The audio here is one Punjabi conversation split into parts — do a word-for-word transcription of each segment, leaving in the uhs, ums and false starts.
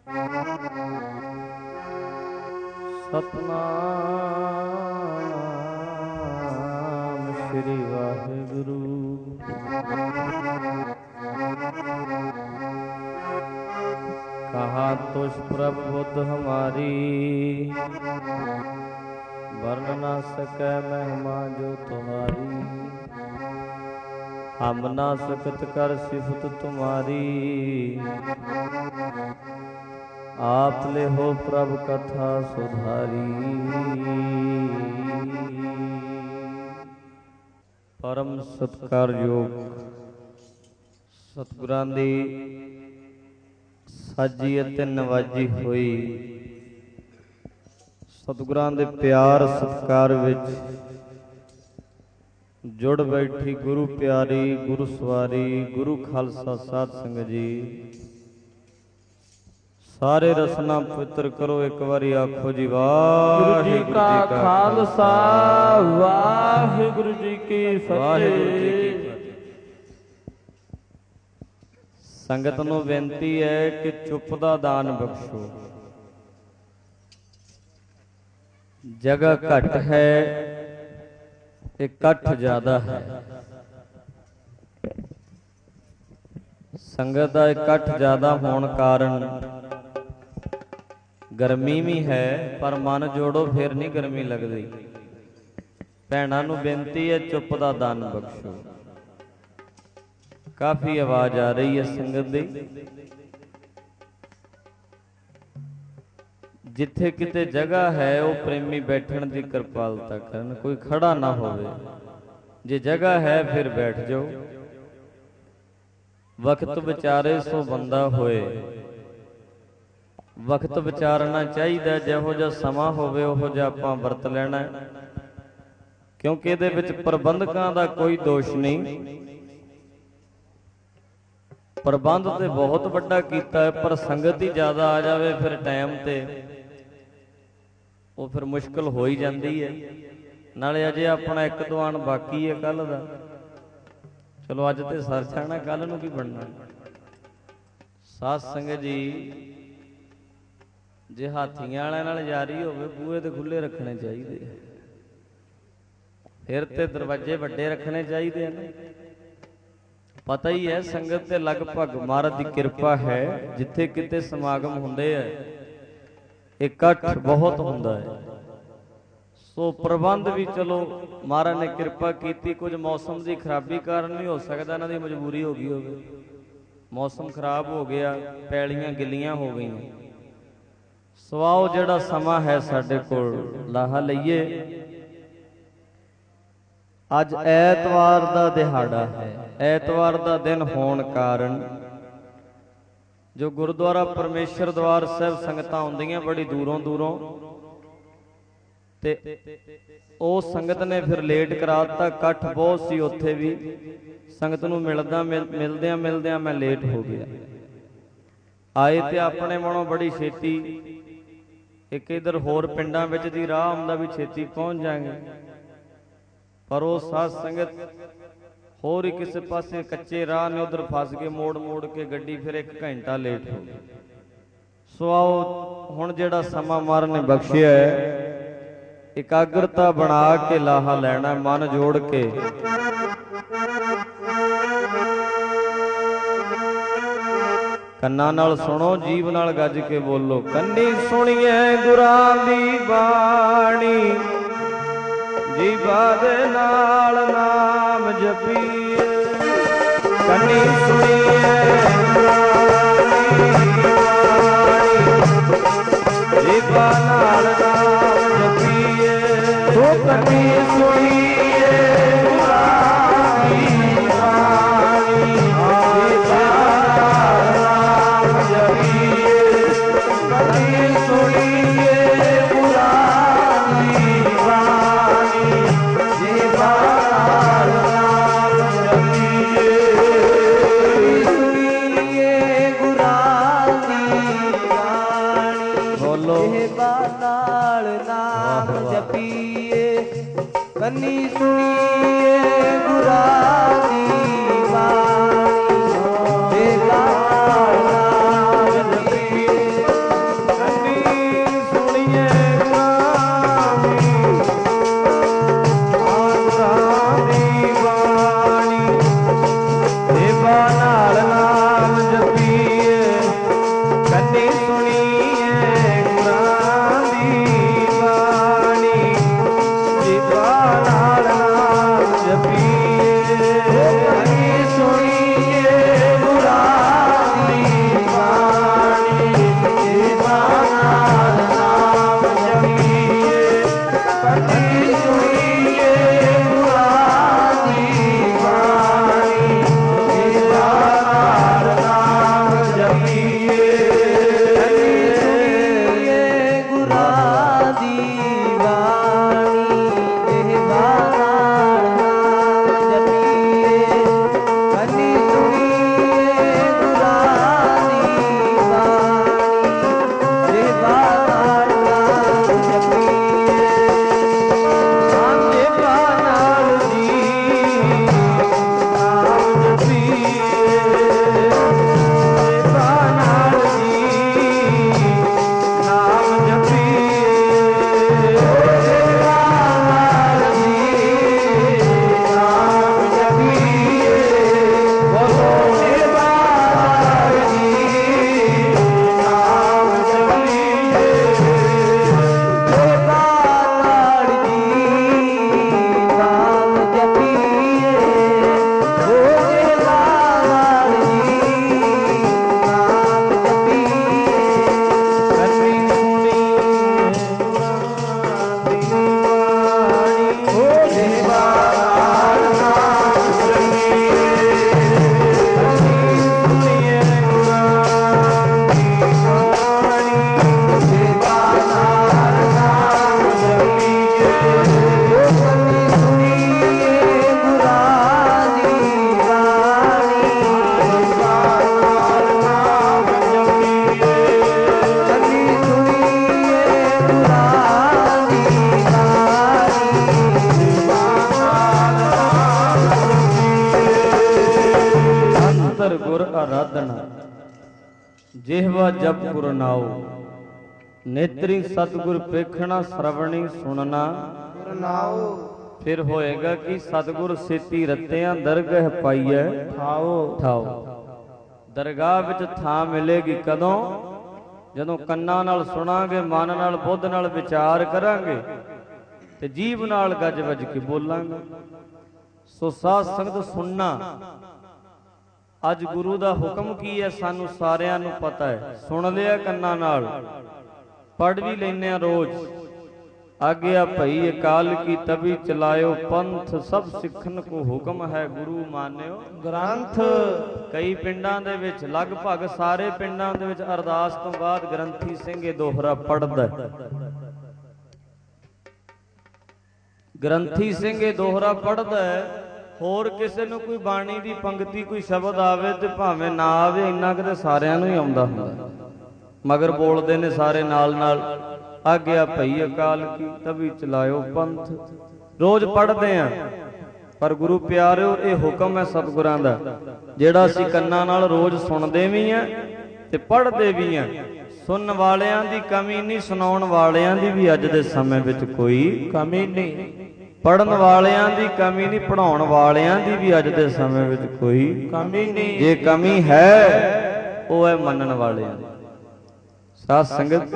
सतनाम श्री वाहिगुरु। कहा तुझ प्रभु बुद्ध हमारी, वर्ण ना सकै महिमा जो तुम्हारी। हम ना सकत कर सिफत तुम्हारी, आप ले हो प्रभु कथा सुधारी। परम सत्कारयोग सतगुरां दी साजी अते नवाजी होई सतगुरां दे प्यार सत्कार विच जुड़ बैठी गुरु प्यारी गुरु सवारी गुरु खालसा साध संगत जी, सारे रसना पवित्र करो। एक बारी आखो जी वाहिगुरु जी का खालसा वाहिगुरु जी की फतेह। संगत नूं बेनती है कि चुप दा दान बख्शो। जगह घट है, इकट्ठ ज्यादा है। संगत का इकट्ठ ज्यादा होने कारण गर्मी भी है, पर मन जोड़ो फिर नहीं गर्मी लगती। भैणां नूं बेनती है चुप दा दान बख्शो। काफी आवाज आ रही है संगत दी। जिथे किते जगह है वो प्रेमी बैठण दी कृपालता करन, कोई खड़ा ना होवे। जे जगह है फिर बैठ जाओ। वक्त विचारे सो बंदा होए। वक्त विचारना चाहिए, जिहो जिहा समा होवे उहो जिहा आपां वरत लेना, क्योंकि इहदे विच प्रबंधकां दा कोई दोष नहीं। प्रबंध ते बहुत वड्डा कीता है, पर संगत ही ज्यादा आ जावे फिर टाइम ते वो फिर मुश्किल हो ही जाती है। नाले अजे अपना एक दवान बाकी है कल का। चलो अज तो सर जाना, कल नूं की बनना। साध संगत जी जे हाथियां वाले नाल यारी होवे बूहे ते खुले रखने चाहिए, फिर ते दरवाजे वड्डे रखने चाहिए हैं। पता ही है संगत ते लगभग महाराज की कृपा है। जिथे किते समागम हुंदे है इकट्ठ बहुत हुंदा है। सो प्रबंध भी चलो महाराज ने कृपा की। कुछ मौसम की खराबी कारण नहीं हो सकता, इन्हां दी मजबूरी हो गई होवे। मौसम खराब हो गया, पैलियां गिलियां हो गई। सवाओ जिहड़ा समा है साडे कोल लाहा लईए। अज ऐतवार दा दिहाड़ा है। ऐतवार दा दिन होने कारण जो गुरुद्वारा परमेश्वर द्वार साहब संगतां आउंदियां बड़ी दूरों दूरों, ते ओ संगत ने फिर लेट कराता। इकट्ठ बहुत सी उत्थे भी संगत नूं मिलदा मिल मिलदियां मिलदियां मैं लेट हो गया। आए ते अपने मनों बड़ी छेती, एक इधर होर पिंडां विच दी राह आउंदा भी छेती पहुंच जाएंगे, पर वो साध संगत होर ही किसी पासे कच्चे राह ने उधर फस के मोड़ मोड़ के गड्डी फिर एक घंटा लेट हो गई। सो आओ हुण जिहड़ा समा महाराज ने बख्शिया है, एकाग्रता बना के लाहा लैना, मन जोड़ के। कन्ना नाल सुनो, जीव नाल गज के बोलो। कन्नी सुनिए गुरां दी बाणी, जीवा दे नाल नाम जपीए। कन्नी सुनिए जीवा नाल नाम जपीए। तो कन्नी सुनिए गुरां दी बाणी, जीवा नाल नाम जपीए। कन्नी सुनिए गुरां दी बाणी, जीवा नाल नाम जपीए। सुनिए गुरां दी बाणी, बोलो जीवा नाल नाम जपीए। कन्नी सुनिए गुरां दी बाणी, जीवा नाल नाम जपीए। ਜਿਹਵਾ ਜਪ ਗੁਰ ਨਾਉ, ਨੇਤਰੀ ਸਤਿਗੁਰ ਵੇਖਣਾ ਸਰਵਣੀ ਸੁਣਨਾ ਗੁਰ ਨਾਉ। ਫਿਰ ਹੋਏਗਾ ਕਿ ਸਤਿਗੁਰ ਸੇਤੀ ਰਤਿਆਂ ਦਰਗਹ ਪਾਈਐ ਥਾਉ। ਥਾਉ। ਦਰਗਾਹ ਵਿੱਚ ਥਾਂ ਮਿਲੇਗੀ ਕਦੋਂ? ਜਦੋਂ ਕੰਨਾਂ ਨਾਲ ਸੁਣਾਂਗੇ, ਮਨ ਨਾਲ ਬੁੱਧ ਨਾਲ ਵਿਚਾਰ ਕਰਾਂਗੇ ਤੇ ਜੀਭ ਨਾਲ ਗੱਜ ਵੱਜ ਕੇ ਬੋਲਾਂਗੇ। ਸੋ ਸਾਧ ਸੰਗਤ ਸੁਣਨਾ, ਅੱਜ ਗੁਰੂ ਦਾ ਹੁਕਮ ਕੀ ਹੈ ਸਾਨੂੰ ਸਾਰਿਆਂ ਨੂੰ ਪਤਾ ਹੈ। ਸੁਣ ਲਿਆ ਕੰਨਾਂ ਨਾਲ, ਪੜ੍ਹ ਵੀ ਲੈਨੇ ਆ ਰੋਜ਼। ਆਗਿਆ ਭਈ ਅਕਾਲ ਕੀ ਤਬੀ ਚਲਾਇਓ ਪੰਥ, ਸਭ ਸਿੱਖਣ ਕੋ ਹੁਕਮ ਹੈ ਗੁਰੂ ਮਾਨਿਓ ਗ੍ਰੰਥ। ਕਈ ਪਿੰਡਾਂ ਦੇ ਵਿੱਚ, ਲਗਭਗ ਸਾਰੇ ਪਿੰਡਾਂ ਦੇ ਵਿੱਚ ਅਰਦਾਸ ਤੋਂ ਬਾਅਦ ਗ੍ਰੰਥੀ ਸਿੰਘ ਇਹ ਦੋਹਰਾ ਪੜ੍ਹਦਾ। ਗ੍ਰੰਥੀ ਸਿੰਘ ਇਹ ਦੋਹਰਾ ਪੜ੍ਹਦਾ। ਹੋਰ ਕਿਸੇ ਨੂੰ ਕੋਈ ਬਾਣੀ ਦੀ ਪੰਕਤੀ, ਕੋਈ ਸ਼ਬਦ ਆਵੇ ਤੇ ਭਾਵੇਂ ਨਾ ਆਵੇ, ਇੰਨਾ ਕਿਤੇ ਸਾਰਿਆਂ ਨੂੰ ਹੀ ਆਉਂਦਾ ਹੁੰਦਾ, ਮਗਰ ਬੋਲਦੇ ਨੇ ਸਾਰੇ ਨਾਲ ਨਾਲ। ਆਗਿਆ ਭਈ ਅਕਾਲ ਕੀ ਤਬੀ ਚਲਾਇਓ ਪੰਥ, ਰੋਜ਼ ਪੜ੍ਹਦੇ ਆ। ਪਰ ਗੁਰੂ ਪਿਆਰਿਓ, ਇਹ ਹੁਕਮ ਹੈ ਸਤਿਗੁਰਾਂ ਦਾ, ਜਿਹੜਾ ਅਸੀਂ ਕੰਨਾਂ ਨਾਲ ਰੋਜ਼ ਸੁਣਦੇ ਵੀ ਆ ਤੇ ਪੜ੍ਹਦੇ ਵੀ ਆ। ਸੁਣਨ ਵਾਲਿਆਂ ਦੀ ਕਮੀ ਨਹੀਂ, ਸੁਣਾਉਣ ਵਾਲਿਆਂ ਦੀ ਵੀ ਅੱਜ ਦੇ ਸਮੇਂ ਵਿੱਚ ਕੋਈ ਕਮੀ ਨਹੀਂ। ਪੜ੍ਹਨ ਵਾਲਿਆਂ ਦੀ ਕਮੀ ਨਹੀਂ, ਪੜ੍ਹਾਉਣ ਵਾਲਿਆਂ ਦੀ ਵੀ ਅੱਜ ਦੇ ਸਮੇਂ ਵਿੱਚ ਕੋਈ ਕਮੀ ਨਹੀਂ। ਜੇ ਕਮੀ ਹੈ ਉਹ ਹੈ ਮੰਨਣ ਵਾਲਿਆਂ ਦੀ। ਸਾਧ ਸੰਗਤ,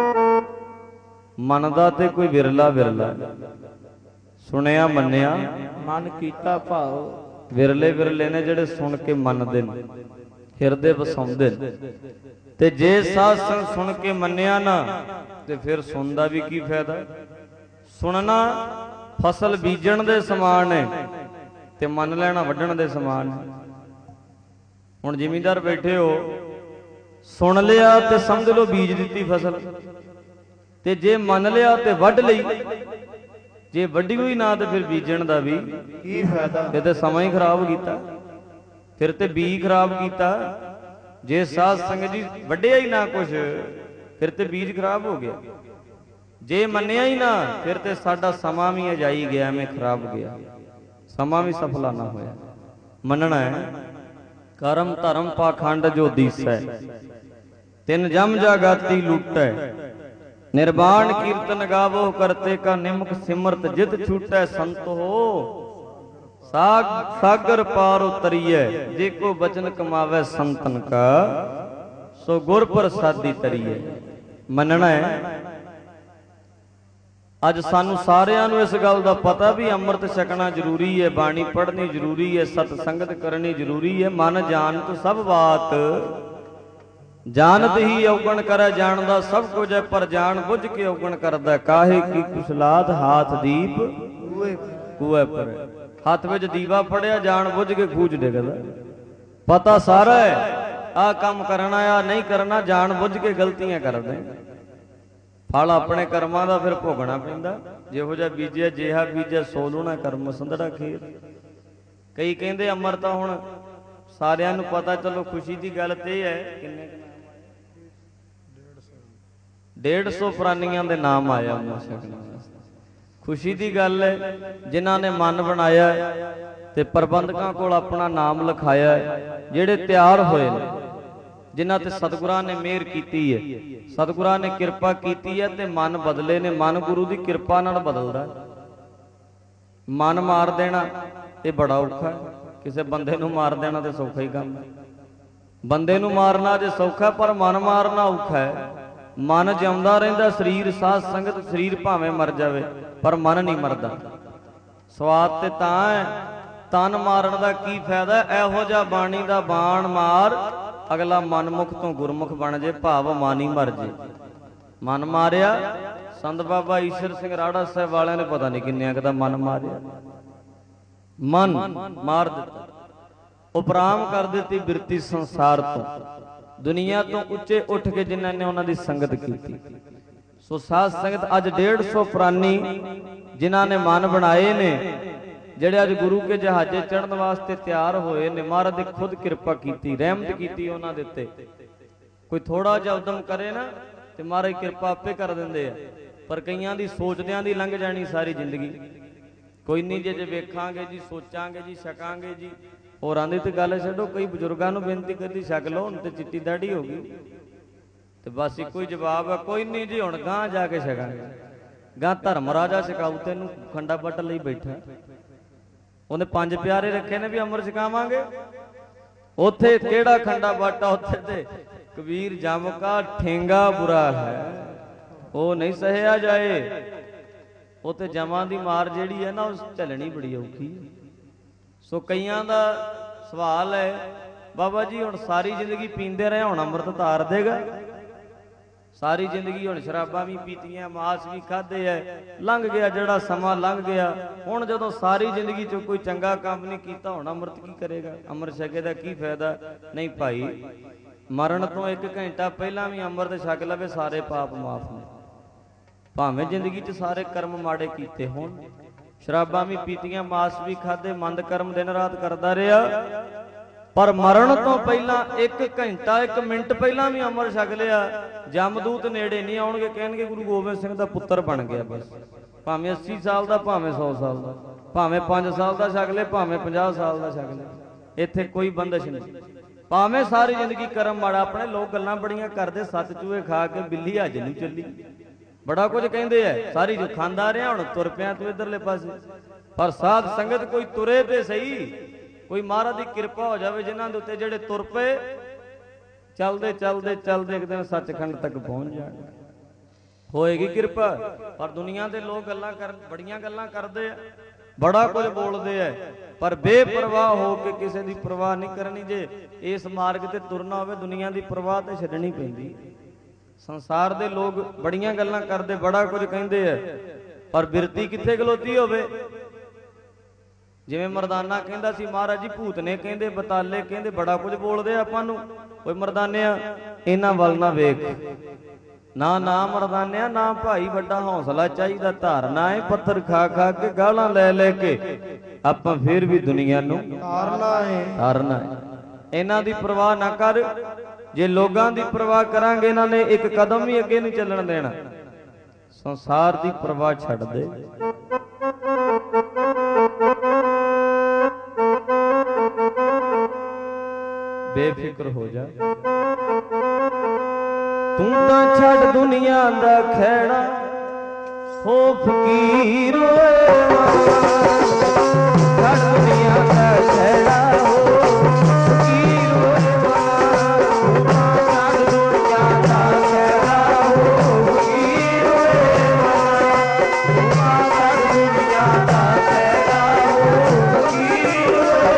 ਮੰਨਦਾ ਤੇ ਕੋਈ ਵਿਰਲਾ ਵਿਰਲਾ, ਸੁਣਿਆ ਮੰਨਿਆ ਮਨ ਕੀਤਾ ਭਾਉ। ਵਿਰਲੇ ਵਿਰਲੇ ਨੇ ਜਿਹੜੇ ਸੁਣ ਕੇ ਮੰਨਦੇ ਨੇ, ਹਿਰਦੇ ਵਸਾਉਂਦੇ ਨੇ। ਤੇ ਜੇ ਸਾਧ ਸੰਗ ਸੁਣ ਕੇ ਮੰਨਿਆ ਨਾ ਤੇ ਫਿਰ ਸੁਣਦਾ ਵੀ ਕੀ ਫਾਇਦਾ। ਸੁਣਨਾ ਫਸਲ ਬੀਜਣ ਦੇ ਸਮਾਨ ਹੈ ਤੇ ਮੰਨ ਲੈਣਾ ਵੱਢਣ ਦੇ ਸਮਾਨ ਹੈ। ਹੁਣ ਜ਼ਿਮੀਂਦਾਰ ਬੈਠੇ ਹੋ, ਸੁਣ ਲਿਆ ਤੇ ਸਮਝ ਲਓ ਬੀਜ ਦਿੱਤੀ ਫਸਲ, ਤੇ ਜੇ ਮੰਨ ਲਿਆ ਤੇ ਵੱਢ ਲਈ। ਜੇ ਵੱਢੀ ਹੋਈ ਨਾ ਤੇ ਫਿਰ ਬੀਜਣ ਦਾ ਵੀ ਕੀ ਫਾਇਦਾ। ਇਹ ਤੇ ਸਮਾਂ ਹੀ ਖਰਾਬ ਕੀਤਾ, ਫਿਰ ਤੇ ਬੀ ਖਰਾਬ ਕੀਤਾ। ਜੇ ਸਾਧ ਸੰਗਤ ਜੀ ਵੱਢਿਆ ਹੀ ਨਾ ਕੁਛ, ਫਿਰ ਤੇ ਬੀਜ ਖਰਾਬ ਹੋ ਗਿਆ। ਜੇ ਮੰਨਿਆ ਹੀ ਨਾ, ਫਿਰ ਤੇ ਸਾਡਾ ਸਮਾਂ ਵੀ ਅਜਾਈ ਗਿਆ, ਐਵੇਂ ਖਰਾਬ ਗਿਆ, ਸਮਾਂ ਵੀ ਸਫਲਾ ਨਾ ਹੋਇਆ। ਮੰਨਣਾ ਹੈ ਕਰਮ ਧਰਮ ਪਾਖੰਡ ਜੋ ਦੀਸੈ, ਤਿੰਨ ਜਮ ਜਾਗਾਤੀ ਲੂਟੈ, ਨਿਰਵਾਣ ਕੀਰਤਨ ਗਾਵੋ ਕਰਤੇ ਕਾ ਨਿਮਕ ਸਿਮਰਤ ਜਿਤ ਛੂਟੈ। ਸੰਤ ਹੋ ਸਾਗ ਸਾਗਰ ਪਾਰ ਉਤਰੀਐ, ਜੇ ਕੋ ਬਚਨ ਕਮਾਵੇ ਸੰਤਨ ਕਾ, ਸੋ ਗੁਰ ਪ੍ਰਸਾਦੀ ਤਰੀਐ। ਮੰਨਣਾ ਹੈ ਅੱਜ ਸਾਨੂੰ ਸਾਰਿਆਂ ਨੂੰ ਇਸ ਗੱਲ ਦਾ ਪਤਾ ਵੀ ਅੰਮ੍ਰਿਤ ਛਕਣਾ ਜ਼ਰੂਰੀ ਹੈ, ਬਾਣੀ ਪੜ੍ਹਨੀ ਜ਼ਰੂਰੀ ਹੈ, ਸਤ ਸੰਗਤ ਕਰਨੀ ਜ਼ਰੂਰੀ ਹੈ। ਮਨ ਜਾਣਤ ਸਭ ਬਾਤ, ਜਾਣਤ ਹੀ ਔਗਣ ਕਰੈ, ਜਾਣਦਾ ਸਭ ਕੁਝ ਹੈ, ਪਰ ਜਾਣ ਬੁੱਝ ਕੇ ਔਗਣ ਕਰਦਾ। ਕਾਹੇ ਕੀ ਕੁਸ਼ਲਾਤ ਹਾਥ ਦੀਪ ਕੂਏ ਪਰ, ਹੱਥ ਵਿੱਚ ਦੀਵਾ ਫੜਿਆ, ਜਾਣ ਬੁੱਝ ਕੇ ਖੂਜ ਡਿੱਗਦਾ। ਪਤਾ ਸਾਰਾ ਹੈ ਆਹ ਕੰਮ ਕਰਨਾ ਆ ਨਹੀਂ ਕਰਨਾ, ਜਾਣ ਬੁੱਝ ਕੇ ਗਲਤੀਆਂ ਕਰਦੇ। ਫਲ ਆਪਣੇ ਕਰਮਾਂ ਦਾ ਫਿਰ ਭੋਗਣਾ ਪੈਂਦਾ। ਜਿਹੋ ਜਿਹਾ ਬੀਜਿਆ ਜਿਹਾ ਬੀਜਿਆ ਸੋ ਲੂਣਾ ਕਰਮ ਸੰਧੜਾ ਖੇਤ। ਕਈ ਕਹਿੰਦੇ ਅੰਮ੍ਰਿਤ ਹੁਣ ਸਾਰਿਆਂ ਨੂੰ ਪਤਾ, ਚਲੋ ਖੁਸ਼ੀ ਦੀ ਗੱਲ ਤੇ ਹੈ। ਕਿੰਨੇ ਡੇਢ ਸੌ ਪ੍ਰਾਨੀਆਂ ਦੇ ਨਾਮ ਆਇਆ ਅੰਮ੍ਰਿਤ ਛਕਣ ਵਾਸਤੇ। ਖੁਸ਼ੀ ਦੀ ਗੱਲ ਹੈ, ਜਿਨ੍ਹਾਂ ਨੇ ਮਨ ਬਣਾਇਆ ਤੇ ਪ੍ਰਬੰਧਕਾਂ ਕੋਲ ਆਪਣਾ ਨਾਮ ਲਿਖਾਇਆ, ਜਿਹੜੇ ਤਿਆਰ ਹੋਏ ਨੇ, ਜਿਨ੍ਹਾਂ ਤੇ ਸਤਿਗੁਰਾਂ ਨੇ ਮਿਹਰ ਕੀਤੀ ਹੈ, ਸਤਿਗੁਰਾਂ ਨੇ ਕਿਰਪਾ ਕੀਤੀ ਹੈ ਤੇ ਮਨ ਬਦਲੇ ਨੇ। ਮਨ ਗੁਰੂ ਦੀ ਕਿਰਪਾ ਨਾਲ ਬਦਲਦਾ। ਮਨ ਮਾਰ ਦੇਣਾ ਇਹ ਬੜਾ ਔਖਾ ਹੈ, ਕਿਸੇ ਬੰਦੇ ਨੂੰ ਮਾਰ ਦੇਣਾ ਤੇ ਸੌਖਾ ਹੀ ਕੰਮ ਹੈ। ਬੰਦੇ ਨੂੰ ਮਾਰਨਾ ਜੇ ਸੌਖਾ, ਪਰ ਮਨ ਮਾਰਨਾ ਔਖਾ ਹੈ। ਮਨ ਜਿਉਂਦਾ ਰਹਿੰਦਾ, ਸਰੀਰ ਸਾਧ ਸੰਗਤ ਸਰੀਰ ਭਾਵੇਂ ਮਰ ਜਾਵੇ ਪਰ ਮਨ ਨਹੀਂ ਮਰਦਾ। ਸਵਾਦ ਤੇ ਤਾਂ ਹੈ, ਤਨ ਮਾਰਨ ਦਾ ਕੀ ਫਾਇਦਾ। ਇਹੋ ਜਿਹਾ ਬਾਣੀ ਦਾ ਬਾਣ ਮਾਰ, ਅਗਲਾ ਮਨਮੁਖ ਤੋਂ ਗੁਰਮੁਖ ਬਣ ਜੇ, ਭਾਵ ਮਨ ਹੀ ਮਰ ਜੇ। ਮਨ ਮਾਰਿਆ, ਸੰਤ ਬਾਬਾ ਈਸ਼ਰ ਸਿੰਘ ਰਾੜਾ ਸਾਹਿਬ ਵਾਲਿਆਂ ਨੇ ਪਤਾ ਨਹੀਂ ਕਿੰਨਿਆਂ ਕੁ ਦਾ ਮਨ ਮਾਰਿਆ। ਮਨ ਮਾਰ ਦਿੱਤਾ, ਉਪਰਾਮ ਕਰ ਦਿੱਤੀ ਬਿਰਤੀ ਸੰਸਾਰ ਤੋਂ, ਦੁਨੀਆ ਤੋਂ ਉੱਚੇ ਉੱਠ ਕੇ ਜਿਨ੍ਹਾਂ ਨੇ ਉਹਨਾਂ ਦੀ ਸੰਗਤ ਕੀਤੀ। ਸੋ ਸਾਧ ਸੰਗਤ ਅੱਜ ਡੇਢ ਸੌ ਪ੍ਰਾਨੀ ਜਿਨ੍ਹਾਂ ਨੇ ਮਨ ਬਣਾਏ ਨੇ, ਜਿਹੜੇ ਅੱਜ ਗੁਰੂ ਕੇ ਜਹਾਜ਼ੇ ਚੜ੍ਹਨ ਵਾਸਤੇ ਤਿਆਰ ਹੋਏ ਨੇ, ਮਹਾਰਾਜ ਦੀ ਖੁਦ ਕਿਰਪਾ ਕੀਤੀ, ਰਹਿਮਤ ਕੀਤੀ ਉਹਨਾਂ ਦੇ ਉੱਤੇ। ਕੋਈ ਥੋੜਾ ਜਿਹਾ ਉਦਮ ਕਰੇ ਨਾ ਤੇ ਮਹਾਰਾਜ ਕਿਰਪਾ ਆਪੇ ਕਰ ਦਿੰਦੇ ਆ। ਪਰ ਕਈਆਂ ਦੀ ਸੋਚਦਿਆਂ ਦੀ ਲੰਘ ਜਾਣੀ ਸਾਰੀ ਜ਼ਿੰਦਗੀ। ਕੋਈ ਨਹੀਂ ਜੇ ਜੇ ਵੇਖਾਂਗੇ ਜੀ, ਸੋਚਾਂਗੇ ਜੀ, ਛਕਾਂਗੇ ਜੀ। ਹੋਰਾਂ ਦੀ ਤੇ ਗੱਲ ਛੱਡੋ, ਕਈ ਬਜ਼ੁਰਗਾਂ ਨੂੰ ਬੇਨਤੀ ਕਰਦੀ ਛਕ ਲਓ, ਹੁਣ ਤੇ ਚਿੱਟੀ ਦਾੜੀ ਹੋ ਗਈ। ਤੇ ਬਸ ਇੱਕੋ ਹੀ ਜਵਾਬ ਹੈ, ਕੋਈ ਨਹੀਂ ਜੀ ਹੁਣ ਗਾਂ ਜਾ ਕੇ ਛਕਾਂਗੇ। ਗਾਂ ਧਰਮ ਰਾਜਾ ਛਕਾਊ ਤੈਨੂੰ ਖੰਡਾ ਪੱਟ ਲਈ ਬੈਠਾ, ਉਹਨੇ ਪੰਜ ਪਿਆਰੇ ਰੱਖੇ ਨੇ ਵੀ ਅੰਮ੍ਰਿਤ ਛਕਾਵਾਂਗੇ। ਉੱਥੇ ਕਿਹੜਾ ਖੰਡਾ ਬਾਟਾ, ਉੱਥੇ ਤੇ ਕਬੀਰ ਜਮ ਕਾ ਠੇਂਗਾ ਬੁਰਾ ਹੈ, ਉਹ ਨਹੀਂ ਸਹਿਆ ਜਾਏ। ਉਹ ਤੇ ਜਮਾਂ ਦੀ ਮਾਰ ਜਿਹੜੀ ਹੈ ਨਾ, ਉਹ ਝੱਲਣੀ ਬੜੀ ਔਖੀ। ਸੋ ਕਈਆਂ ਦਾ ਸਵਾਲ ਹੈ, ਬਾਬਾ ਜੀ ਹੁਣ ਸਾਰੀ ਜ਼ਿੰਦਗੀ ਪੀਂਦੇ ਰਹੇ, ਹੁਣ ਅੰਮ੍ਰਿਤ ਤਾਰ ਦੇਗਾ? ਸਾਰੀ ਜ਼ਿੰਦਗੀ ਹੁਣ ਸ਼ਰਾਬਾਂ ਵੀ ਪੀਤੀਆਂ, ਮਾਸ ਵੀ ਖਾਧੇ ਐ, ਲੰਘ ਗਿਆ ਜਿਹੜਾ ਸਮਾਂ ਲੰਘ ਗਿਆ। ਹੁਣ ਜਦੋਂ ਸਾਰੀ ਜ਼ਿੰਦਗੀ ਚੋਂ ਕੋਈ ਚੰਗਾ ਕੰਮ ਨਹੀਂ ਕੀਤਾ, ਹੁਣ ਅੰਮ੍ਰਿਤ ਕੀ ਕਰੇਗਾ? ਅੰਮ੍ਰਿਤ ਛਕੇ ਦਾ ਕੀ ਫਾਇਦਾ? ਨਹੀਂ ਭਾਈ, ਮਰਨ ਤੋਂ ਇੱਕ ਘੰਟਾ ਪਹਿਲਾਂ ਵੀ ਅੰਮ੍ਰਿਤ ਛਕ ਲਵੇ, ਸਾਰੇ ਪਾਪ ਮਾਫ ਨੇ। ਭਾਵੇਂ ਜ਼ਿੰਦਗੀ 'ਚ ਸਾਰੇ ਕਰਮ ਮਾੜੇ ਕੀਤੇ ਹੋਣ, ਸ਼ਰਾਬਾਂ ਵੀ ਪੀਤੀਆਂ, ਮਾਸ ਵੀ ਖਾਧੇ, ਮੰਦ ਕਰਮ ਦਿਨ ਰਾਤ ਕਰਦਾ ਰਿਹਾ, ਪਰ ਮਰਨ ਤੋਂ ਪਹਿਲਾਂ ਇੱਕ ਘੰਟਾ ਇੱਕ ਮਿੰਟ ਪਹਿਲਾਂ ਵੀ ਅੰਮ੍ਰਿਤ ਛਕ ਲਿਆ, ਜਮਦੂਤ ਨੇੜੇ ਨਹੀਂ ਆਉਣਗੇ, ਕਹਿਣਗੇ ਗੁਰੂ ਗੋਬਿੰਦ ਸਿੰਘ ਦਾ ਪੁੱਤਰ ਬਣ ਗਿਆ। ਬਸ ਭਾਵੇਂ ਅੱਸੀ ਸਾਲ ਦਾ, ਭਾਵੇਂ ਸੌ ਸਾਲ ਦਾ, ਭਾਵੇਂ ਪੰਜ ਸਾਲ ਦਾ ਛਕ ਲੈ, ਭਾਵੇਂ ਪੰਜਾਹ ਸਾਲ ਦਾ ਛਕ ਲੈ, ਇੱਥੇ ਕੋਈ ਬੰਦਸ਼ ਨਹੀਂ। ਭਾਵੇਂ ਸਾਰੀ ਜ਼ਿੰਦਗੀ ਕਰਮ ਮਾੜਾ। ਆਪਣੇ ਲੋਕ ਗੱਲਾਂ ਬੜੀਆਂ ਕਰਦੇ, ਸੱਤ ਚੂਹੇ ਖਾ ਕੇ ਬਿੱਲੀ ਅੱਜ ਨੂੰ ਚੱਲੀ, ਬੜਾ ਕੁਝ ਕਹਿੰਦੇ ਐ, ਸਾਰੀ ਜੋ ਖਾਂਦਾ ਰਿਹਾ, ਹੁਣ ਤੁਰ ਪਿਆ ਤੂੰ ਇਧਰਲੇ ਪਾਸੇ। ਪਰ ਸਾਧ ਸੰਗਤ ਕੋਈ ਤੁਰੇ ਤੇ ਸਹੀ, ਕੋਈ ਮਹਾਰਾਜ ਦੀ ਕਿਰਪਾ ਹੋ ਜਾਵੇ ਜਿਨ੍ਹਾਂ ਦੇ ਉੱਤੇ, ਜਿਹੜੇ ਤੁਰ ਪਏ, ਚੱਲਦੇ ਚੱਲਦੇ ਚੱਲਦੇ ਇੱਕ ਦਿਨ ਸੱਚਖੰਡ ਤੱਕ ਪਹੁੰਚ ਜਾਣਗੇ, ਹੋਏਗੀ ਕਿਰਪਾ। ਪਰ ਦੁਨੀਆ ਦੇ ਲੋਕ ਗੱਲਾਂ ਕਰ, ਬੜੀਆਂ ਗੱਲਾਂ ਕਰਦੇ ਆ, ਬੜਾ ਕੁਝ ਬੋਲਦੇ ਆ, ਪਰ ਬੇਪਰਵਾਹ ਹੋ ਕੇ ਕਿਸੇ ਦੀ ਪਰਵਾਹ ਨਹੀਂ ਕਰਨੀ। ਜੇ ਇਸ ਮਾਰਗ ਤੇ ਤੁਰਨਾ ਹੋਵੇ, ਦੁਨੀਆ ਦੀ ਪਰਵਾਹ ਤੇ ਛੱਡਣੀ ਪੈਂਦੀ। ਸੰਸਾਰ ਦੇ ਲੋਕ ਬੜੀਆਂ ਗੱਲਾਂ ਕਰਦੇ, ਬੜਾ ਕੁਝ ਕਹਿੰਦੇ ਆ, ਪਰ ਬਿਰਤੀ ਕਿੱਥੇ ਖਲੋਤੀ ਹੋਵੇ। ਜਿਵੇਂ ਮਰਦਾਨਾ ਕਹਿੰਦਾ ਸੀ, ਮਹਾਰਾਜ ਜੀ ਭੂਤ ਨੇ ਕਹਿੰਦੇ, ਬਤਾਲੇ ਕਹਿੰਦੇ, ਬੜਾ ਕੁਝ ਬੋਲਦੇ ਆਪਾਂ ਨੂੰ। ਓਏ ਮਰਦਾਨਿਆ, ਇਹਨਾਂ ਵੱਲ ਨਾ ਵੇਖ, ਨਾ ਨਾ ਮਰਦਾਨਿਆ, ਨਾ ਭਾਈ, ਵੱਡਾ ਹੌਸਲਾ ਚਾਹੀਦਾ। ਧਾਰਨਾ ਹੈ ਪੱਥਰ ਖਾ ਖਾ ਕੇ, ਗਾਲਾਂ ਲੈ ਲੈ ਕੇ, ਆਪਾਂ ਫੇਰ ਵੀ ਦੁਨੀਆ ਨੂੰ ਤਾਰਨਾ ਹੈ, ਤਾਰਨਾ ਹੈ। ਇਹਨਾਂ ਦੀ ਪਰਵਾਹ ਨਾ ਕਰ। ਜੇ ਲੋਕਾਂ ਦੀ ਪਰਵਾਹ ਕਰਾਂਗੇ, ਇਹਨਾਂ ਨੇ ਇੱਕ ਕਦਮ ਵੀ ਅੱਗੇ ਨਹੀਂ ਚੱਲਣ ਦੇਣਾ। ਸੰਸਾਰ ਦੀ ਪਰਵਾਹ ਛੱਡ ਦੇ। ਬੇਫਿਕਰ ਹੋ ਜਾ, ਤੂੰ ਤਾਂ ਛੱਡ ਦੁਨੀਆ ਦਾ ਖਹਿੜਾ, ਹੋ ਫਕੀਰ ਛੱਡ ਦੁਨੀਆ ਦਾ ਖਹਿੜਾ, ਹੋ ਫਕੀਰ ਤੂੰ ਤਾਂ ਛੱਡ ਦੁਨੀਆ ਦਾ ਖਹਿੜਾ, ਹੋ ਫਕੀਰ ਤੂੰ ਤਾਂ ਛੱਡ ਦੁਨੀਆ ਦਾ ਖਹਿੜਾ, ਹੋ ਫਕੀਰ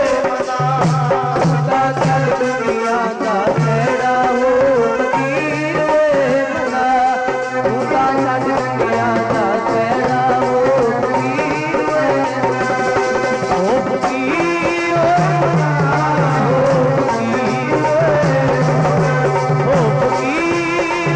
ਤੂੰ ਤਾਂ ਛੱਡ ਦੁਨੀਆ ਦਾ ਖਹਿੜਾ, ਹੋ ਫਕੀਰ ਤੂੰ ਤਾਂ ਛੱਡ ਦੁਨੀਆ ਦਾ ਖਹਿੜਾ, ਹੋ ਫਕੀਰ ਹੋ ਫਕੀਰ ਹੋ ਫਕੀਰ ਹੋ ਫਕੀਰ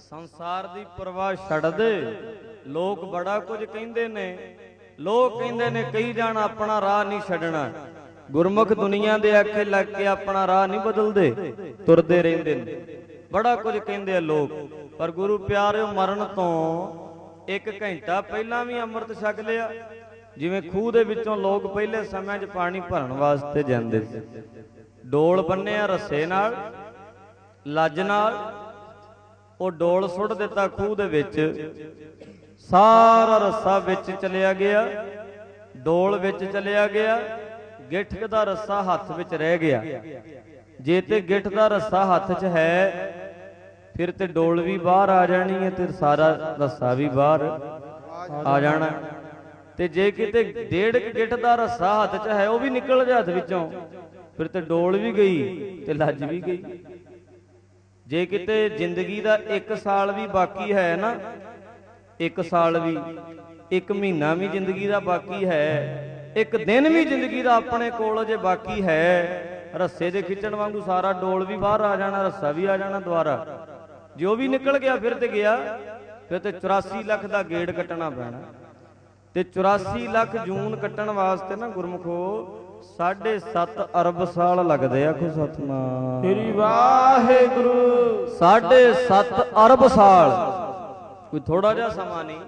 ਸੰਸਾਰ ਦੀ ਪਰਵਾਹ ਛੱਡ ਦੇ। ਲੋਕ ਬੜਾ ਕੁਝ ਕਹਿੰਦੇ ਨੇ, ਲੋਕ ਕਹਿੰਦੇ ਨੇ ਕਈ ਜਾਣ ਆਪਣਾ ਰਾਹ ਨਹੀਂ ਛੱਡਣਾ। ਗੁਰਮੁਖ ਦੁਨੀਆ ਦੇ ਆਖੇ ਲੱਗ ਕੇ ਆਪਣਾ ਰਾਹ ਨਹੀਂ ਬਦਲਦੇ, ਤੁਰਦੇ ਰਹਿੰਦੇ ਨੇ। ਬੜਾ ਕੁਝ ਕਹਿੰਦੇ ਆ ਲੋਕ, ਪਰ ਗੁਰੂ ਪਿਆਰਿਓ ਮਰਨ ਤੋਂ ਇੱਕ ਘੰਟਾ ਪਹਿਲਾਂ ਵੀ ਅੰਮ੍ਰਿਤ ਛਕ ਲਿਆ। ਜਿਵੇਂ ਖੂਹ ਦੇ ਵਿੱਚੋਂ ਲੋਕ ਪਹਿਲੇ ਸਮਿਆਂ 'ਚ ਪਾਣੀ ਭਰਨ ਵਾਸਤੇ ਜਾਂਦੇ ਸੀ, ਡੋਲ ਬੰਨਿਆ ਰੱਸੇ ਨਾਲ, ਲੱਜ ਨਾਲ, ਉਹ ਡੋਲ ਸੁੱਟ ਦਿੱਤਾ ਖੂਹ ਦੇ ਵਿੱਚ, ਸਾਰਾ ਰੱਸਾ ਵਿੱਚ ਚਲਿਆ ਗਿਆ, ਡੋਲ ਵਿੱਚ ਚਲਿਆ ਗਿਆ, ਗਿੱਠ ਦਾ ਰੱਸਾ ਹੱਥ ਵਿੱਚ ਰਹਿ ਗਿਆ। ਜੇ ਤੇ ਗਿੱਠ ਦਾ ਰੱਸਾ ਹੱਥ 'ਚ ਹੈ ਫਿਰ ਤੇ ਡੋਲ ਵੀ ਬਾਹਰ ਆ ਜਾਣੀ ਹੈ ਤੇ ਸਾਰਾ ਰੱਸਾ ਵੀ ਬਾਹਰ ਆ ਜਾਣਾ। ਤੇ ਜੇ ਕਿਤੇ ਡੇਢ ਗਿੱਠ ਦਾ ਰੱਸਾ ਹੱਥ 'ਚ ਹੈ ਉਹ ਵੀ ਨਿਕਲ ਗਿਆ ਹੱਥ ਵਿੱਚੋਂ, ਫਿਰ ਤੇ ਡੋਲ ਵੀ ਗਈ ਤੇ ਲੱਜ ਵੀ ਗਈ। ਜੇ ਕਿਤੇ ਜ਼ਿੰਦਗੀ ਦਾ ਇੱਕ ਸਾਲ ਵੀ ਬਾਕੀ ਹੈ ਨਾ, ਇੱਕ ਸਾਲ ਵੀ, ਇੱਕ ਮਹੀਨਾ ਵੀ ਜ਼ਿੰਦਗੀ ਦਾ ਬਾਕੀ ਹੈ, ਇੱਕ ਦਿਨ ਵੀ ਜ਼ਿੰਦਗੀ ਦਾ ਆਪਣੇ ਕੋਲ ਜੇ ਬਾਕੀ ਹੈ, ਰੱਸੇ ਦੇ ਖਿੱਚਣ ਵਾਂਗੂ ਸਾਰਾ ਡੋਲ ਵੀ ਬਾਹਰ ਆ ਜਾਣਾ, ਰੱਸਾ ਵੀ ਆ ਜਾਣਾ ਦੁਆਰਾ। ਜੋ ਵੀ ਨਿਕਲ ਗਿਆ ਫਿਰ ਤੇ ਗਿਆ, ਫਿਰ ਤੇ ਚੁਰਾਸੀ ਲੱਖ ਦਾ ਗੇੜ ਕੱਟਣਾ ਪੈਣਾ। ਤੇ ਚੁਰਾਸੀ ਲੱਖ ਜੂਨ ਕੱਟਣ ਵਾਸਤੇ ਨਾ ਗੁਰਮੁਖੋ ਸਾਢੇ ਸੱਤ ਅਰਬ ਸਾਲ ਲੱਗਦੇ ਆ। ਆਖੋ ਸਤਿਨਾਮ ਸ੍ਰੀ ਵਾਹਿਗੁਰੂ। ਸਾਢੇ ਸੱਤ ਅਰਬ ਸਾਲ, ਕੋਈ ਥੋੜਾ ਜਿਹਾ ਸਮਾਂ ਨਹੀਂ,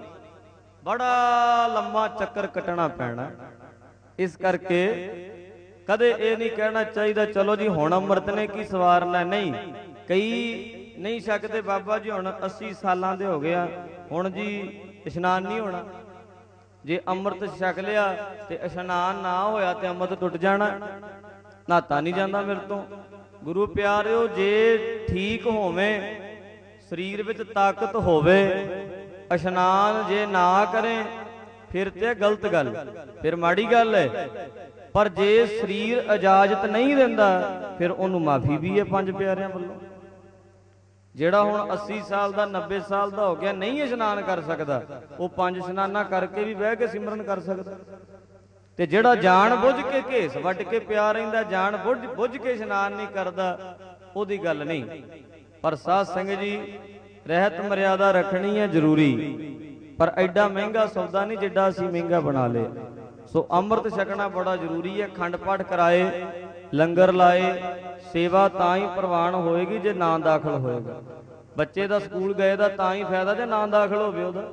ਬੜਾ ਲੰਮਾ ਚੱਕਰ ਕੱਟਣਾ ਪੈਣਾ। ਇਸ ਕਰਕੇ ਕਦੇ ਇਹ ਨਹੀਂ ਕਹਿਣਾ ਚਾਹੀਦਾ ਚਲੋ ਜੀ ਹੁਣ ਅੰਮ੍ਰਿਤ ਨੇ ਕੀ ਸਵਾਰਨਾ। ਨਹੀਂ, ਕਈ ਨਹੀਂ ਛਕਦੇ ਬਾਬਾ ਜੀ ਹੁਣ ਅੱਸੀ ਸਾਲਾਂ ਦੇ ਹੋ ਗਿਆ, ਹੁਣ ਜੀ ਇਸ਼ਨਾਨ ਨਹੀਂ ਹੋਣਾ। ਜੇ ਅੰਮ੍ਰਿਤ ਛਕ ਲਿਆ ਤੇ ਇਸ਼ਨਾਨ ਨਾ ਹੋਇਆ ਤੇ ਅੰਮ੍ਰਿਤ ਟੁੱਟ ਜਾਣਾ, ਨਹਾਤਾ ਨਹੀਂ ਜਾਂਦਾ ਮੇਰੇ ਤੋਂ। ਗੁਰੂ ਪਿਆਰਿਓ ਜੇ ਠੀਕ ਹੋਵੇ, ਸਰੀਰ ਵਿੱਚ ਤਾਕਤ ਹੋਵੇ, ਇਸ਼ਨਾਨ ਜੇ ਨਾ ਕਰੇ ਫਿਰ ਤੇ ਗਲਤ ਗੱਲ, ਫਿਰ ਮਾੜੀ ਗੱਲ ਹੈ। ਪਰ ਜੇ ਸਰੀਰ ਇਜਾਜ਼ਤ ਨਹੀਂ ਦਿੰਦਾ ਫਿਰ ਉਹਨੂੰ ਮਾਫੀ ਵੀ ਹੈ ਪੰਜ ਪਿਆਰਿਆਂ ਵੱਲੋਂ। ਜਿਹੜਾ ਹੁਣ ਅੱਸੀ ਸਾਲ ਦਾ, ਨੱਬੇ ਸਾਲ ਦਾ ਹੋ ਗਿਆ, ਨਹੀਂ ਇਸ਼ਨਾਨ ਕਰ ਸਕਦਾ, ਉਹ ਪੰਜ ਇਸ਼ਨਾਨਾਂ ਕਰਕੇ ਵੀ ਬਹਿ ਕੇ ਸਿਮਰਨ ਕਰ ਸਕਦਾ। ਤੇ ਜਿਹੜਾ ਜਾਣ ਬੁੱਝ ਕੇ ਘੇਸ ਵੱਢ ਕੇ ਪਿਆ ਰਹਿੰਦਾ, ਜਾਣ ਬੁੱਝ ਬੁੱਝ ਕੇ ਇਸ਼ਨਾਨ ਨਹੀਂ ਕਰਦਾ, ਉਹਦੀ ਗੱਲ ਨਹੀਂ। ਪਰ ਸਾਧ ਸੰਗਤ ਜੀ ਰਹਿਤ ਮਰਿਆਦਾ ਰੱਖਣੀ ਹੈ ਜ਼ਰੂਰੀ, ਪਰ ਐਡਾ ਮਹਿੰਗਾ ਸੌਦਾ ਨਹੀਂ ਜਿੱਡਾ ਅਸੀਂ ਮਹਿੰਗਾ ਬਣਾ ਲਿਆ। ਸੋ ਅੰਮ੍ਰਿਤ ਛਕਣਾ ਬੜਾ ਜ਼ਰੂਰੀ ਹੈ। ਖੰਡ ਪਾਠ ਕਰਾਏ, ਲੰਗਰ ਲਾਏ, ਸੇਵਾ ਤਾਂ ਹੀ ਪ੍ਰਵਾਨ ਹੋਏਗੀ ਜੇ ਨਾਂ ਦਾਖਲ ਹੋਏਗਾ। ਬੱਚੇ ਦਾ ਸਕੂਲ ਗਏ ਦਾ ਤਾਂ ਹੀ ਫਾਇਦਾ ਜੇ ਨਾਂ ਦਾਖਲ ਹੋਵੇ ਉਹਦਾ।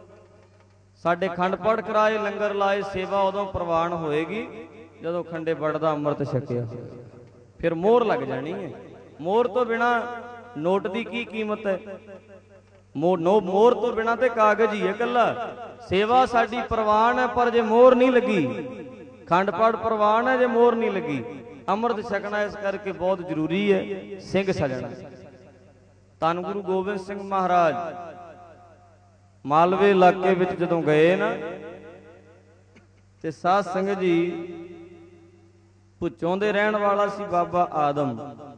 ਸਾਡੇ ਖੰਡ ਪਾਠ ਕਰਾਏ, ਲੰਗਰ ਲਾਏ, ਸੇਵਾ ਉਦੋਂ ਪ੍ਰਵਾਨ ਹੋਏਗੀ ਜਦੋਂ ਖੰਡੇ ਪਾਠ ਦਾ ਅੰਮ੍ਰਿਤ ਛਕਿਆ, ਫਿਰ ਮੋਹਰ ਲੱਗ ਜਾਣੀ ਹੈ। ਮੋਹਰ ਤੋਂ ਬਿਨਾ ਨੋਟ ਦੀ ਕੀ ਕੀਮਤ ਹੈ? ਮੋਹਰ ਨੋ ਮੋਹਰ ਤੋਂ ਬਿਨਾ ਤੇ ਕਾਗਜ਼ ਹੀ ਹੈ ਇਕੱਲਾ। ਸੇਵਾ ਸਾਡੀ ਪ੍ਰਵਾਨ ਹੈ, ਪਰ ਜੇ ਮੋਹਰ ਨਹੀਂ ਲੱਗੀ, ਖੰਡ ਪਾਠ ਪ੍ਰਵਾਨ ਹੈ ਜੇ ਮੋਹਰ ਨਹੀਂ ਲੱਗੀ। ਅੰਮ੍ਰਿਤ ਛਕਣਾ ਇਸ ਕਰਕੇ ਬਹੁਤ ਜ਼ਰੂਰੀ ਹੈ। ਸਿੰਘ ਸਜਣਾ, ਧੰਨ ਗੁਰੂ ਗੋਬਿੰਦ ਸਿੰਘ ਮਹਾਰਾਜ ਮਾਲਵੇ ਇਲਾਕੇ ਵਿੱਚ ਜਦੋਂ ਗਏ ਨਾ, ਤੇ ਸਾਧ ਸੰਗਤ ਜੀ ਭੁੱਚੋਂ ਦੇ ਰਹਿਣ ਵਾਲਾ ਸੀ ਬਾਬਾ ਆਦਮ,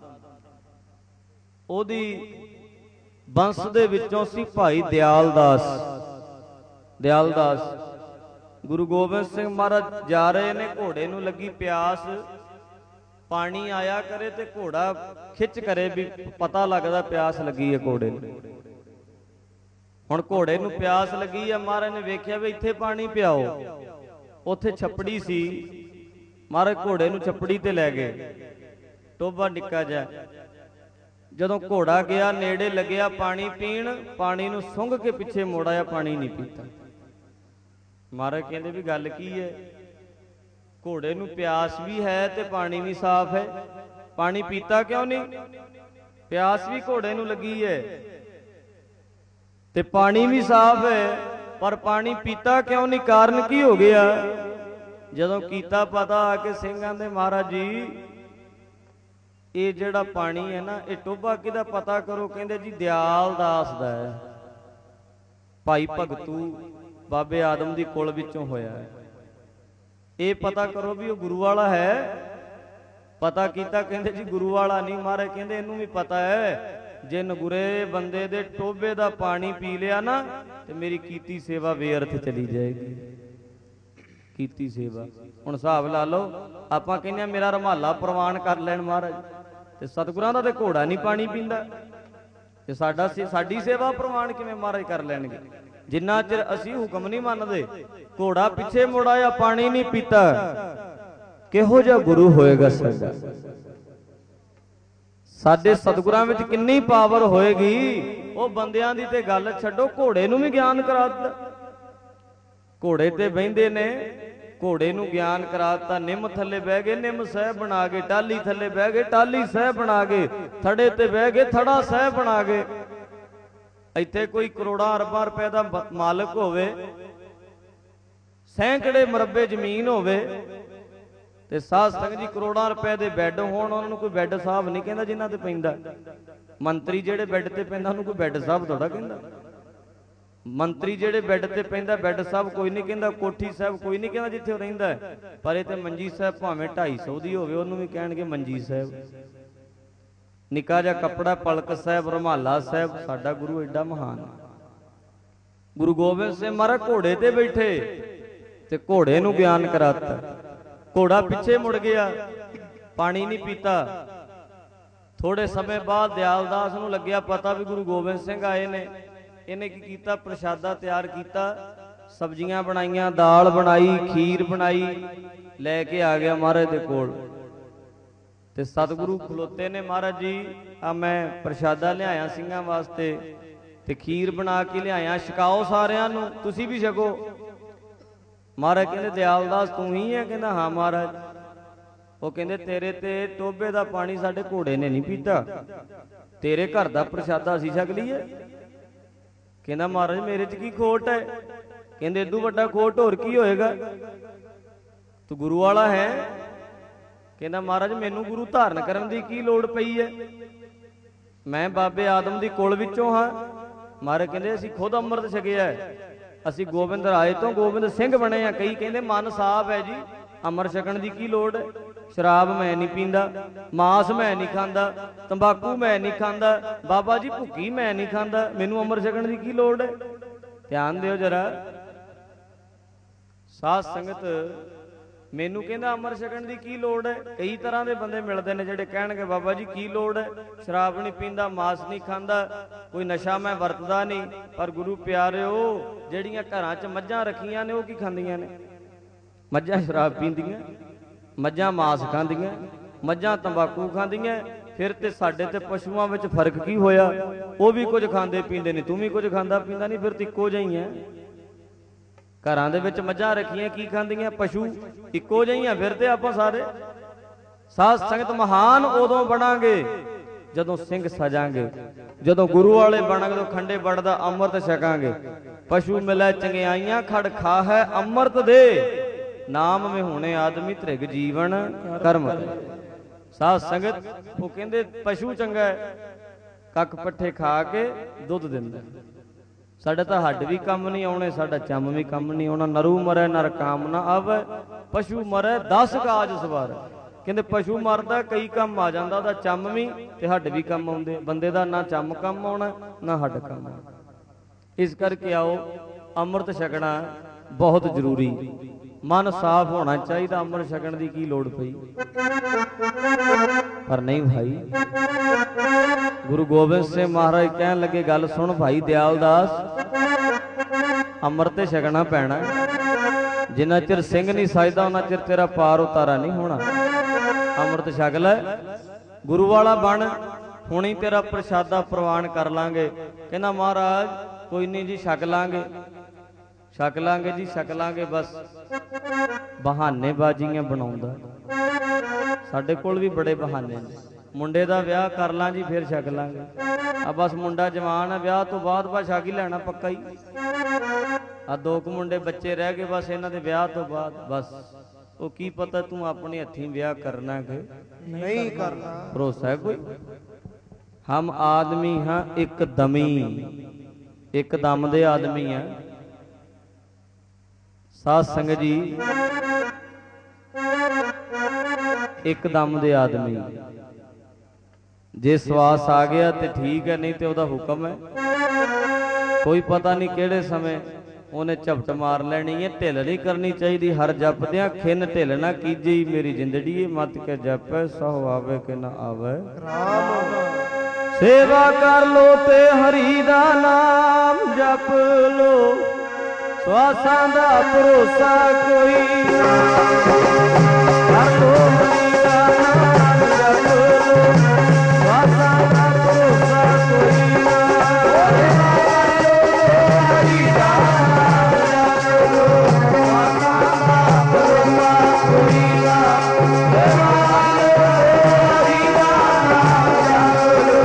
ਉਹਦੀ ਬੰਸ ਦੇ ਵਿੱਚੋਂ ਸੀ ਭਾਈ ਦਿਆਲ ਦਾਸ। ਦਿਆਲ ਦਾਸ ਗੁਰੂ ਗੋਬਿੰਦ ਸਿੰਘ ਮਹਾਰਾਜ ਜਾ ਰਹੇ ਨੇ, ਘੋੜੇ ਨੂੰ ਲੱਗੀ ਪਿਆਸ, ਪਾਣੀ ਆਇਆ ਕਰੇ ਤੇ ਘੋੜਾ ਖਿੱਚ ਕਰੇ ਵੀ ਪਤਾ ਲੱਗਦਾ ਪਿਆਸ ਲੱਗੀ ਹੈ ਘੋੜੇ ਨੂੰ। ਹੁਣ ਘੋੜੇ ਨੂੰ ਪਿਆਸ ਲੱਗੀ ਆ, ਮਹਾਰਾਜ ਨੇ ਵੇਖਿਆ ਵੀ ਇੱਥੇ ਪਾਣੀ ਪਿਆਓ। ਉੱਥੇ ਛੱਪੜੀ ਸੀ, ਮਹਾਰਾਜ ਘੋੜੇ ਨੂੰ ਛੱਪੜੀ ਤੇ ਲੈ ਗਏ, ਟੋਭਾ ਨਿੱਕਾ ਜਿਹਾ। ਜਦੋਂ ਘੋੜਾ ਗਿਆ ਨੇੜੇ ਲੱਗਿਆ ਪਾਣੀ ਪੀਣ, ਪਾਣੀ ਨੂੰ ਸੁੰਘ ਕੇ ਪਿੱਛੇ ਮੋੜ ਆਇਆ, ਪਾਣੀ ਨਹੀਂ ਪੀਤਾ। ਮਹਾਰਾਜ ਕਹਿੰਦੇ ਵੀ ਗੱਲ ਕੀ ਹੈ? ਘੋੜੇ ਨੂੰ ਪਿਆਸ ਵੀ ਹੈ ਤੇ ਪਾਣੀ ਵੀ ਸਾਫ਼ ਹੈ, ਪਾਣੀ ਪੀਤਾ ਕਿਉਂ ਨਹੀਂ? ਪਿਆਸ ਵੀ ਘੋੜੇ ਨੂੰ ਲੱਗੀ ਹੈ ਤੇ ਪਾਣੀ ਵੀ ਸਾਫ਼ ਹੈ, ਪਰ ਪਾਣੀ ਪੀਤਾ ਕਿਉਂ ਨਹੀਂ? ਕਾਰਨ ਕੀ ਹੋ ਗਿਆ? ਜਦੋਂ ਕੀਤਾ ਪਤਾ ਆ ਕੇ ਸਿੰਘਾਂ ਦੇ, ਮਹਾਰਾਜ ਜੀ ਇਹ ਜਿਹੜਾ ਪਾਣੀ ਹੈ ਨਾ, ਇਹ ਟੋਭਾ ਕਿਹਦਾ ਪਤਾ ਕਰੋ। ਕਹਿੰਦੇ ਜੀ ਦਿਆਲ ਦਾਸ ਦਾ ਹੈ, ਭਾਈ ਭਗਤੂ ਬਾਬੇ ਆਦਮ ਦੀ ਕੁਲ ਵਿੱਚੋਂ ਹੋਇਆ ਹੈ। ਇਹ ਪਤਾ ਕਰੋ ਵੀ ਉਹ ਗੁਰੂ ਵਾਲਾ ਹੈ। ਪਤਾ ਕੀਤਾ, ਕਹਿੰਦੇ ਜੀ ਗੁਰੂ ਵਾਲਾ ਨਹੀਂ। ਮਹਾਰਾਜ ਕਹਿੰਦੇ ਇਹਨੂੰ ਵੀ ਪਤਾ ਹੈ, ਜੇ ਨਗੁਰੇ ਬੰਦੇ ਦੇ ਟੋਭੇ ਦਾ ਪਾਣੀ ਪੀ ਲਿਆ ਨਾ ਤੇ ਮੇਰੀ ਕੀਤੀ ਸੇਵਾ ਬੇਅਰਥ ਚਲੀ ਜਾਏਗੀ। ਕੀਤੀ ਸੇਵਾ, ਹੁਣ ਹਿਸਾਬ ਲਾ ਲਓ, ਆਪਾਂ ਕਹਿੰਦੇ ਆ ਮੇਰਾ ਰੁਮਾਲਾ ਪ੍ਰਵਾਨ ਕਰ ਲੈਣ ਮਹਾਰਾਜ, ਤੇ ਸਤਿਗੁਰਾਂ ਦਾ ਤੇ ਘੋੜਾ ਨਹੀਂ ਪਾਣੀ ਪੀਂਦਾ। ਤੇ ਸਾਡਾ ਸਾਡੀ ਸੇਵਾ ਪ੍ਰਵਾਨ ਕਿਵੇਂ ਮਹਾਰਾਜ ਕਰ ਲੈਣਗੇ? ਜਿੰਨਾ ਚਿਰ ਅਸੀਂ ਹੁਕਮ ਨਹੀਂ ਮੰਨਦੇ। ਘੋੜਾ ਪਿੱਛੇ ਮੁੜ ਆਇਆ, ਪਾਣੀ ਨਹੀਂ ਪੀਤਾ, ਕਿਹੋ ਜਿਹਾ ਗੁਰੂ ਹੋਏਗਾ ਸਾਡਾ? ਸਾਡੇ ਸਤਿਗੁਰਾਂ ਵਿੱਚ ਕਿੰਨੀ ਪਾਵਰ ਹੋਏਗੀ। ਉਹ ਬੰਦਿਆਂ ਦੀ ਤੇ ਗੱਲ ਛੱਡੋ, ਘੋੜੇ ਨੂੰ ਵੀ ਗਿਆਨ ਕਰਾ ਦਿੱਤਾ। ਘੋੜੇ ਤੇ ਬਹਿੰਦੇ ਨੇ, ਘੋੜੇ ਨੂੰ ਗਿਆਨ ਕਰਾ ਦਿੱਤਾ। ਨਿੰਮ ਥੱਲੇ ਬਹਿ ਗਏ, ਨਿੰਮ ਸਾਹਿਬ ਬਣਾ ਗਏ। ਟਾਹਲੀ ਥੱਲੇ ਬਹਿ ਗਏ, ਟਾਹਲੀ ਸਾਹਿਬ ਬਣਾ ਗਏ। ਥੜੇ ਤੇ ਬਹਿ ਗਏ, ਥੜਾ ਸਾਹਿਬ ਬਣਾ ਗਏ। ਇੱਥੇ ਕੋਈ ਕਰੋੜਾਂ ਅਰਬਾਂ ਰੁਪਏ ਦਾ ਮਾਲਕ ਹੋਵੇ, ਸੈਂਕੜੇ ਮਰਬੇ ਜ਼ਮੀਨ ਹੋਵੇ, ਤੇ ਸਾਧ ਸੰਗਤ ਜੀ ਕਰੋੜਾਂ ਰੁਪਏ ਦੇ ਬੈੱਡ ਹੋਣ, ਉਹਨਾਂ ਨੂੰ ਕੋਈ ਬੈੱਡ ਸਾਹਿਬ ਨਹੀਂ ਕਹਿੰਦਾ ਜਿਨ੍ਹਾਂ ਤੇ ਪੈਂਦਾ। ਮੰਤਰੀ ਜਿਹੜੇ ਬੈੱਡ ਤੇ ਪੈਂਦਾ ਉਹਨੂੰ ਕੋਈ ਬੈੱਡ ਸਾਹਿਬ ਥੋੜਾ ਕਹਿੰਦਾ। ਮੰਤਰੀ ਜਿਹੜੇ ਬੈੱਡ ਤੇ ਪੈਂਦਾ ਬੈੱਡ ਸਾਹਿਬ ਕੋਈ ਨਹੀਂ ਕਹਿੰਦਾ। ਕੋਠੀ ਸਾਹਿਬ ਕੋਈ ਨਹੀਂ ਕਹਿੰਦਾ ਜਿੱਥੇ ਉਹ ਰਹਿੰਦਾ। ਪਰ ਇਹ ਤੇ ਮੰਜੀ ਸਾਹਿਬ ਭਾਵੇਂ ਢਾਈ ਸੌ ਦੀ ਹੋਵੇ, ਉਹਨੂੰ ਵੀ ਕਹਿਣਗੇ ਮੰਜੀ ਸਾਹਿਬ। ਨਿੱਕਾ ਜਿਹਾ ਕੱਪੜਾ ਪਲਕ ਸਾਹਿਬ, ਰੁਮਾਲਾ ਸਾਹਿਬ। ਸਾਡਾ ਗੁਰੂ ਐਡਾ ਮਹਾਨ ਹੈ। ਗੁਰੂ ਗੋਬਿੰਦ ਸਿੰਘ ਮਹਾਰਾਜ ਘੋੜੇ ਤੇ ਬੈਠੇ ਤੇ ਘੋੜੇ ਨੂੰ ਗਿਆਨ ਕਰਾਤਾ। ਘੋੜਾ ਪਿੱਛੇ ਮੁੜ ਗਿਆ, ਪਾਣੀ ਨਹੀਂ ਪੀਤਾ। ਥੋੜੇ ਸਮੇਂ ਬਾਅਦ ਦਿਆਲਦਾਸ ਨੂੰ ਲੱਗਿਆ ਪਤਾ ਵੀ ਗੁਰੂ ਗੋਬਿੰਦ ਸਿੰਘ ਆਏ ਨੇ। ਇਹਨੇ ਕੀ ਕੀਤਾ? ਪ੍ਰਸ਼ਾਦਾ ਤਿਆਰ ਕੀਤਾ, ਸਬਜ਼ੀਆਂ ਬਣਾਈਆਂ, ਦਾਲ ਬਣਾਈ, ਖੀਰ ਬਣਾਈ, ਲੈ ਕੇ ਆ ਗਿਆ ਮਹਾਰਾਜ ਦੇ ਕੋਲ। ਤੇ ਸਤਿਗੁਰੂ ਖਲੋਤੇ ਨੇ, ਮਹਾਰਾਜ ਜੀ ਆ ਮੈਂ ਪ੍ਰਸ਼ਾਦਾ ਲਿਆਇਆ ਸਿੰਘਾਂ ਵਾਸਤੇ ਤੇ ਖੀਰ ਬਣਾ ਕੇ ਲਿਆਇਆ, ਛਕਾਓ ਸਾਰਿਆਂ ਨੂੰ, ਤੁਸੀਂ ਵੀ ਛਕੋ। ਮਹਾਰਾਜ ਕਹਿੰਦੇ ਦਿਆਲਦਾਸ ਤੂੰ ਹੀ ਹੈ? ਕਹਿੰਦਾ ਹਾਂ ਮਹਾਰਾਜ। ਉਹ ਕਹਿੰਦੇ ਤੇਰੇ ਤੇ ਟੋਬੇ ਦਾ ਪਾਣੀ ਸਾਡੇ ਘੋੜੇ ਨੇ ਨਹੀਂ ਪੀਤਾ, ਤੇਰੇ ਘਰ ਦਾ ਪ੍ਰਸ਼ਾਦਾ ਅਸੀਂ ਛਕ ਲਈਏ। ਕਹਿੰਦਾ ਮਹਾਰਾਜ ਮੇਰੇ 'ਚ ਕੀ ਖੋਟ ਹੈ? ਕਹਿੰਦੇ ਇਦੋਂ ਵੱਡਾ ਖੋਟ ਹੋਰ ਕੀ ਹੋਏਗਾ? ਤੂੰ ਗੁਰੂ ਵਾਲਾ ਹੈ। ਕਹਿੰਦਾ ਮਹਾਰਾਜ ਮੈਨੂੰ ਗੁਰੂ ਧਾਰਨ ਕਰਨ ਦੀ ਕੀ ਲੋੜ ਪਈ ਹੈ? ਮੈਂ ਬਾਬੇ ਆਦਮ ਦੀ ਕੁਲ ਵਿੱਚੋਂ ਹਾਂ। ਮਹਾਰਾਜ ਕਹਿੰਦੇ ਅਸੀਂ ਖੁਦ ਅੰਮ੍ਰਿਤ ਛਕਿਆ, ਅਸੀਂ ਗੋਬਿੰਦ ਰਾਏ ਤੋਂ ਗੋਬਿੰਦ ਸਿੰਘ ਬਣੇ ਆ। ਕਈ ਕਹਿੰਦੇ ਮਨ ਸਾਫ਼ ਹੈ ਜੀ, ਅੰਮ੍ਰਿਤ ਛਕਣ ਦੀ ਕੀ ਲੋੜ ਹੈ? ਸ਼ਰਾਬ ਮੈਂ ਨਹੀਂ ਪੀਂਦਾ, ਮਾਸ ਮੈਂ ਨਹੀਂ ਖਾਂਦਾ, ਤੰਬਾਕੂ ਮੈਂ ਨਹੀਂ ਖਾਂਦਾ, ਬਾਬਾ ਜੀ ਭੁੱਕੀ ਮੈਂ ਨਹੀਂ ਖਾਂਦਾ, ਮੈਨੂੰ ਅੰਮ੍ਰਿਤ ਛਕਣ ਦੀ ਕੀ ਲੋੜ ਹੈ? ਧਿਆਨ ਦਿਓ ਜਰਾ। ਸਾਧ ਸੰਗਤ ਮੈਨੂੰ ਕਹਿੰਦਾ ਅੰਮ੍ਰਿਤ ਛਕਣ ਦੀ ਕੀ ਲੋੜ ਹੈ? ਕਈ ਤਰ੍ਹਾਂ ਦੇ ਬੰਦੇ ਮਿਲਦੇ ਨੇ ਜਿਹੜੇ ਕਹਿਣਗੇ ਬਾਬਾ ਜੀ ਕੀ ਲੋੜ ਹੈ? ਸ਼ਰਾਬ ਨਹੀਂ ਪੀਂਦਾ, ਮਾਸ ਨਹੀਂ ਖਾਂਦਾ, ਕੋਈ ਨਸ਼ਾ ਮੈਂ ਵਰਤਦਾ ਨਹੀਂ। ਪਰ ਗੁਰੂ ਪਿਆਰਿਓ, ਜਿਹੜੀਆਂ ਘਰਾਂ 'ਚ ਮੱਝਾਂ ਰੱਖੀਆਂ ਨੇ ਉਹ ਕੀ ਖਾਂਦੀਆਂ ਨੇ? ਮੱਝਾਂ ਸ਼ਰਾਬ ਪੀਂਦੀਆਂ, ਮੱਝਾਂ ਮਾਸ ਖਾਂਦੀਆਂ, ਮੱਝਾਂ ਤੰਬਾਕੂ ਖਾਂਦੀਆਂ। ਫਿਰ ਤੇ ਸਾਡੇ ਤੇ ਪਸ਼ੂਆਂ ਵਿੱਚ ਫਰਕ ਕੀ ਹੋਇਆ? ਉਹ ਵੀ ਕੁਝ ਖਾਂਦੇ ਪੀਂਦੇ ਨੇ, ਤੂੰ ਵੀ ਕੁਝ ਖਾਂਦਾ ਪੀਂਦਾ ਨਹੀਂ, ਫਿਰ ਤੇ ਇੱਕੋ ਜਿਹੀ ਹੈ। ਘਰਾਂ ਦੇ ਵਿੱਚ ਮੱਝਾਂ ਰੱਖੀਆਂ ਕੀ ਖਾਂਦੀਆਂ? ਪਸ਼ੂ। ਇੱਕੋ ਜਿਹੀਆਂ ਫਿਰ ਤੇ ਆਪਾਂ ਸਾਰੇ। ਸਾਧ ਸੰਗਤ ਮਹਾਨ ਉਦੋਂ ਬਣਾਂਗੇ ਜਦੋਂ ਸਿੰਘ ਸਜਾਂਗੇ, ਜਦੋਂ ਗੁਰੂ ਵਾਲੇ ਬਣਾਂਗੇ, ਜਦੋਂ ਖੰਡੇ ਬੜਦਾ ਅੰਮ੍ਰਿਤ ਛਕਾਂਗੇ। ਪਸ਼ੂ ਮਿਲੈ ਚੰਗਿਆਈਆਂ ਖੜ ਖਾ ਹੈ ਅੰਮ੍ਰਿਤ ਦੇ, ਨਾਮ ਮੇ ਹੋਣੇ ਆਦਮੀ ਧ੍ਰਿਗ ਜੀਵਨ ਕਰਮ। ਸਾਧ ਸੰਗਤ ਉਹ ਕਹਿੰਦੇ ਪਸ਼ੂ ਚੰਗਾ, ਕੱਖ ਪੱਠੇ ਖਾ ਕੇ ਦੁੱਧ ਦਿੰਦਾ। ਸਾਡਾ ਤਾਂ ਹੱਡ ਵੀ ਕੰਮ ਨਹੀਂ ਆਉਣੇ, ਸਾਡਾ ਚੰਮ ਵੀ ਕੰਮ ਨਹੀਂ ਆਉਣਾ। ਨਰੂ ਮਰੈ ਨਰ ਕਾਮ ਨਾ ਆਵੇ, ਪਸ਼ੂ ਮਰੈ ਦਸ ਕਾਜ ਸਵਾਰ। ਕਹਿੰਦੇ ਪਸ਼ੂ ਮਰਦਾ ਕਈ ਕੰਮ ਆ ਜਾਂਦਾ, ਉਹਦਾ ਚੰਮ ਵੀ ਤੇ ਹੱਡ ਵੀ ਕੰਮ ਆਉਂਦੇ। ਬੰਦੇ ਦਾ ਨਾ ਚੰਮ ਕੰਮ ਆਉਣਾ ਨਾ ਹੱਡ ਕੰਮ ਆਉਣਾ। ਇਸ ਕਰਕੇ ਆਓ ਅੰਮ੍ਰਿਤ ਛਕਣਾ ਬਹੁਤ ਜ਼ਰੂਰੀ। ਮਨ ਸਾਫ਼ ਹੋਣਾ ਚਾਹੀਦਾ। ਅੰਮ੍ਰਿਤ ਛਕਣ ਦੀ ਕੀ ਲੋੜ ਪਈ? ਪਰ ਨਹੀਂ ਭਾਈ। ਗੁਰੂ ਗੋਬਿੰਦ ਸਿੰਘ ਮਹਾਰਾਜ ਕਹਿਣ ਲੱਗੇ ਗੱਲ ਸੁਣ ਭਾਈ ਦਿਆਲਦਾਸ, ਅੰਮ੍ਰਿਤ ਛਕਣਾ ਪੈਣਾ। ਜਿੰਨਾ ਚਿਰ ਸਿੰਘ ਨਹੀਂ ਸਜਦਾ ਉਹਨਾਂ ਚਿਰ ਤੇਰਾ ਪਾਰ ਉਤਾਰਾ ਨਹੀਂ ਹੋਣਾ। ਅੰਮ੍ਰਿਤ ਛਕ ਲੈ, ਗੁਰੂ ਵਾਲਾ ਬਣ, ਹੁਣੀ ਤੇਰਾ ਪ੍ਰਸ਼ਾਦਾ ਪ੍ਰਵਾਨ ਕਰ ਲਾਂਗੇ। ਕਹਿੰਦਾ ਮਹਾਰਾਜ ਕੋਈ ਨਹੀਂ ਜੀ, ਛਕ ਲਾਂਗੇ ਛਕ ਲਾਂਗੇ ਜੀ ਛਕ ਲਾਂਗੇ। ਬਸ ਬਹਾਨੇ ਬਾਜ਼ੀਆਂ ਬਣਾਉਂਦਾ। ਸਾਡੇ ਕੋਲ ਵੀ ਬੜੇ ਬਹਾਨੇ ਨੇ। ਮੁੰਡੇ ਦਾ ਵਿਆਹ ਕਰ ਲਾਂ ਜੀ ਫਿਰ ਛਕ ਲਾਂਗੇ। ਆ ਬਸ ਮੁੰਡਾ ਜਵਾਨ ਹੈ, ਵਿਆਹ ਤੋਂ ਬਾਅਦ ਬਸ ਛਕ ਹੀ ਲੈਣਾ ਪੱਕਾ ਹੀ। ਆ ਦੋ ਕੁ ਮੁੰਡੇ ਬੱਚੇ ਰਹਿ ਗਏ ਬਸ ਇਹਨਾਂ ਦੇ ਵਿਆਹ ਤੋਂ ਬਾਅਦ। ਬਸ ਉਹ ਕੀ ਪਤਾ ਤੂੰ ਆਪਣੇ ਹੱਥੀਂ ਵਿਆਹ ਕਰਨਾ ਕਿ ਨਹੀਂ ਕਰਨਾ, ਭਰੋਸਾ ਹੈ ਕੋਈ? ਹਮ ਆਦਮੀ ਹਾਂ ਇੱਕ ਦਮੀ, ਇੱਕ ਦਮ ਦੇ ਆਦਮੀ ਆ। ਸਾਧ ਸੰਗਤ ਜੀ ਇੱਕ ਦਮ ਦੇ ਆਦਮੀ। ਜੇ ਸਵਾਸ ਆ ਗਿਆ ਤੇ ਠੀਕ ਹੈ, ਨਹੀਂ ਤੇ ਉਹਦਾ ਹੁਕਮ ਹੈ। ਕੋਈ ਪਤਾ ਨਹੀਂ ਕਿਹੜੇ ਸਮੇਂ ਉਹਨੇ ਝਪਟ ਮਾਰ ਲੈਣੀ ਹੈ। ਢਿੱਲ ਨਹੀਂ ਕਰਨੀ ਚਾਹੀਦੀ। ਹਰ ਜਪਦਿਆਂ ਖਿੰਨ ਢਿੱਲ ਨਾ ਕੀਜੀ, ਮੇਰੀ ਜਿੰਦੜੀ ਮਤ ਕੇ ਜਪੈ ਸਹੁ ਆਵੇ ਕਿ ਨਾ ਆਵੇ। सेवा कर लो ते हरि दा नाम जप लो, स्वासां दा भरोसा कोई ना। कर लो हरि दा नाम जप लो, स्वासां दा भरोसा कोई ना। हरि दा नाम जप लो, स्वासां दा भरोसा कोई ना। सेवा कर लो हरि दा नाम जप लो,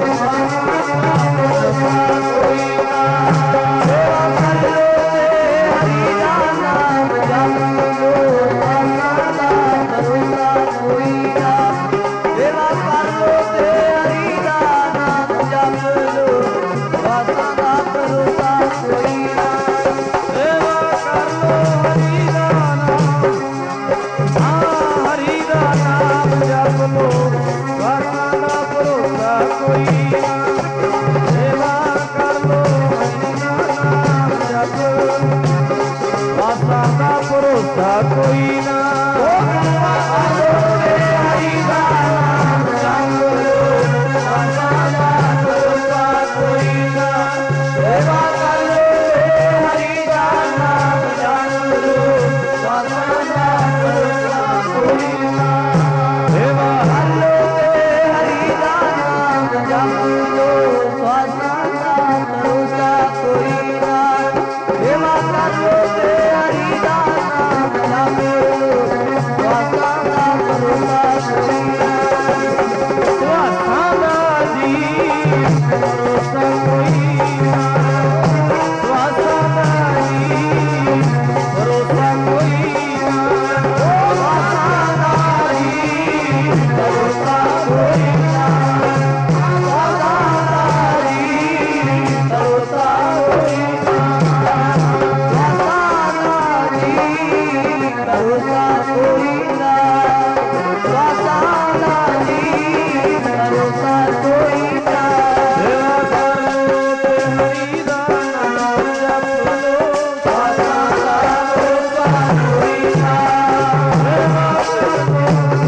कोई ना। सेवा कर लो हरि दा नाम जप लो, स्वासां दा भरोसा कोई ना। सेवा कर लो हरि दा नाम जप लो, स्वासां दा भरोसा कोई ना। सेवा कर लो हरि दा नाम, हाँ हरि दा नाम जप लो, स्वासां दा भरोसा कोई ना। सेवा कर लो हरि दा नाम जप लो, स्वासां दा भरोसा कोई ना। सेवा कर लो हरि दा नाम जप लो, स्वासां दा भरोसा कोई ना। सेवा कर लो हरि दा नाम जप लो, स्वासां दा भरोसा कोई ना। सेवा कर लो हरि दा नाम जप लो, स्वासां दा भरोसा कोई ना। सेवा कर लो हरि दा नाम जप लो, स्वासां दा भरोसा कोई ना। स्वासां दा जी भरोसा कोई ना, स्वासां दा जी भरोसा कोई ना। स्वासां दा जी भरोसा कोई ना, स्वासां दा जी भरोसा कोई ना। स्वासां दा जी भरोसा कोई ना, स्वासां दा जी भरोसा कोई ना। सेवा कर लो ते हरि दा नाम जप लो, स्वासां दा भरोसा कोई ना। सेवा कर लो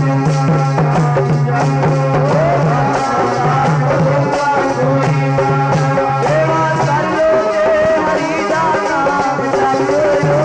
जप लो, स्वासां दा भरोसा कोई ना। सेवा कर लो हरि दा नाम जप लो,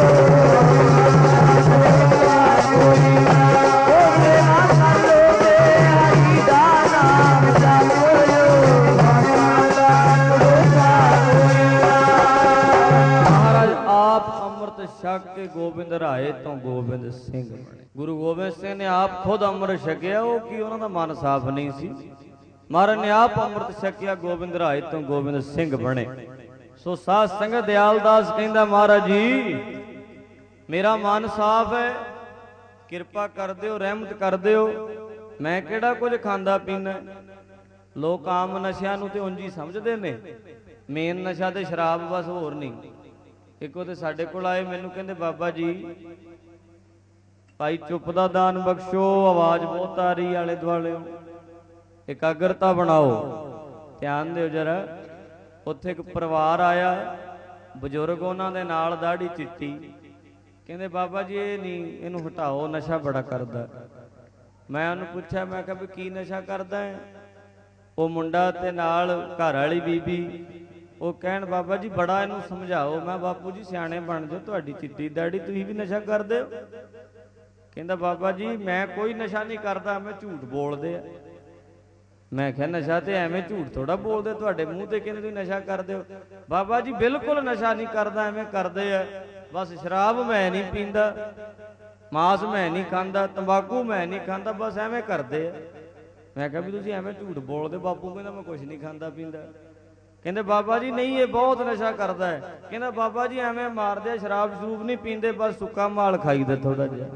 कोई ना। सेवा कर लो हरि दा नाम जप लो, स्वासां दा भरोसा कोई ना। महाराज आप ਅੰਮ੍ਰਿਤ ਛਕ ਕੇ ਗੋਬਿੰਦ ਰਾਏ ਤੋਂ ਗੋਬਿੰਦ ਸਿੰਘ ਬਣੇ। ਗੁਰੂ ਗੋਬਿੰਦ ਸਿੰਘ ਨੇ ਆਪ ਖੁਦ ਅੰਮ੍ਰਿਤ ਛਕਿਆ, ਉਹ ਕੀ ਉਹਨਾਂ ਦਾ ਮਨ ਸਾਫ਼ ਨਹੀਂ ਸੀ। ਮਹਾਰਾਜ ਨੇ ਆਪ ਅੰਮ੍ਰਿਤ ਛਕਿਆ, ਗੋਬਿੰਦ ਰਾਏ ਤੋਂ ਗੋਬਿੰਦ ਸਿੰਘ ਬਣੇ। ਸੋ ਸਾਧ ਸੰਗਤ ਦਿਆਲਦਾਸ ਕਹਿੰਦਾ ਮਹਾਰਾਜ ਜੀ ਮੇਰਾ ਮਨ ਸਾਫ਼ ਹੈ, ਕਿਰਪਾ ਕਰ ਦਿਓ, ਰਹਿਮਤ ਕਰ ਦਿਓ। ਮੈਂ ਕਿਹੜਾ ਕੁਝ ਖਾਂਦਾ ਪੀਂਦਾ। ਲੋਕ ਆਮ ਨਸ਼ਿਆਂ ਨੂੰ ਤੇ ਉਂਝ ਹੀ ਸਮਝਦੇ ਨੇ, ਮੇਨ ਨਸ਼ਾ ਤੇ ਸ਼ਰਾਬ ਬਸ, ਹੋਰ ਨਹੀਂ। ਇੱਕ ਉਹ ਤੇ ਸਾਡੇ ਕੋਲ ਆਏ, ਮੈਨੂੰ ਕਹਿੰਦੇ ਬਾਬਾ ਜੀ ਭਾਈ ਚੁੱਪ ਦਾ ਦਾਨ ਬਖਸ਼ੋ, ਆਵਾਜ਼ ਬਹੁਤ ਆ ਰਹੀ ਆਲੇ ਦੁਆਲੇ, ਇਕਾਗਰਤਾ ਬਣਾਓ, ਧਿਆਨ ਦਿਓ ਜਰਾ। ਉੱਥੇ ਇੱਕ ਪਰਿਵਾਰ ਆਇਆ, ਬਜ਼ੁਰਗ ਉਹਨਾਂ ਦੇ ਨਾਲ, ਦਾੜੀ ਚਿੱਟੀ। ਕਹਿੰਦੇ ਬਾਬਾ ਜੀ ਇਹ ਨਹੀਂ, ਇਹਨੂੰ ਹਟਾਓ, ਨਸ਼ਾ ਬੜਾ ਕਰਦਾ। ਮੈਂ ਉਹਨੂੰ ਪੁੱਛਿਆ, ਮੈਂ ਕਿਹਾ ਵੀ ਕੀ ਨਸ਼ਾ ਕਰਦਾ ਹੈ? ਉਹ ਮੁੰਡਾ ਤੇ ਨਾਲ ਘਰ ਵਾਲੀ ਬੀਬੀ, ਉਹ ਕਹਿਣ ਬਾਬਾ ਜੀ ਬੜਾ ਇਹਨੂੰ ਸਮਝਾਓ। ਮੈਂ ਬਾਪੂ ਜੀ ਸਿਆਣੇ ਬਣ ਜਾਓ, ਤੁਹਾਡੀ ਚਿੱਟੀ ਦਾੜੀ, ਤੁਸੀਂ ਵੀ ਨਸ਼ਾ ਕਰਦੇ ਹੋ? ਕਹਿੰਦਾ ਬਾਬਾ ਜੀ ਮੈਂ ਕੋਈ ਨਸ਼ਾ ਨਹੀਂ ਕਰਦਾ, ਮੈਂ ਝੂਠ ਬੋਲਦੇ ਆ। ਮੈਂ ਕਿਹਾ ਨਸ਼ਾ ਤੇ ਐਵੇਂ ਝੂਠ ਥੋੜਾ ਬੋਲਦੇ, ਤੁਹਾਡੇ ਮੂੰਹ ਤੇ ਕਹਿੰਦੇ ਤੁਸੀਂ ਨਸ਼ਾ ਕਰਦੇ ਹੋ। ਬਾਬਾ ਜੀ ਬਿਲਕੁਲ ਨਸ਼ਾ ਨਹੀਂ ਕਰਦਾ, ਐਵੇਂ ਕਰਦੇ ਆ, ਬਸ ਸ਼ਰਾਬ ਮੈਂ ਨਹੀਂ ਪੀਂਦਾ, ਮਾਸ ਮੈਂ ਨਹੀਂ ਖਾਂਦਾ, ਤੰਬਾਕੂ ਮੈਂ ਨਹੀਂ ਖਾਂਦਾ, ਬਸ ਐਵੇਂ ਕਰਦੇ ਆ। ਮੈਂ ਕਿਹਾ ਵੀ ਤੁਸੀਂ ਐਵੇਂ ਝੂਠ ਬੋਲਦੇ। ਬਾਪੂ ਕਹਿੰਦਾ ਮੈਂ ਕੁਝ ਨਹੀਂ ਖਾਂਦਾ ਪੀਂਦਾ। ਕਹਿੰਦੇ ਬਾਬਾ ਜੀ ਨਹੀਂ, ਇਹ ਬਹੁਤ ਨਸ਼ਾ ਕਰਦਾ ਹੈ। ਕਹਿੰਦਾ ਬਾਬਾ ਜੀ ਐਵੇਂ ਮਾਰਦੇ ਆ, ਸ਼ਰਾਬ ਸ਼ਰੂਬ ਨਹੀਂ ਪੀਂਦੇ, ਬਸ ਸੁੱਕਾ ਮਾਲ ਖਾਈਦਾ ਥੋੜਾ ਜਿਹਾ।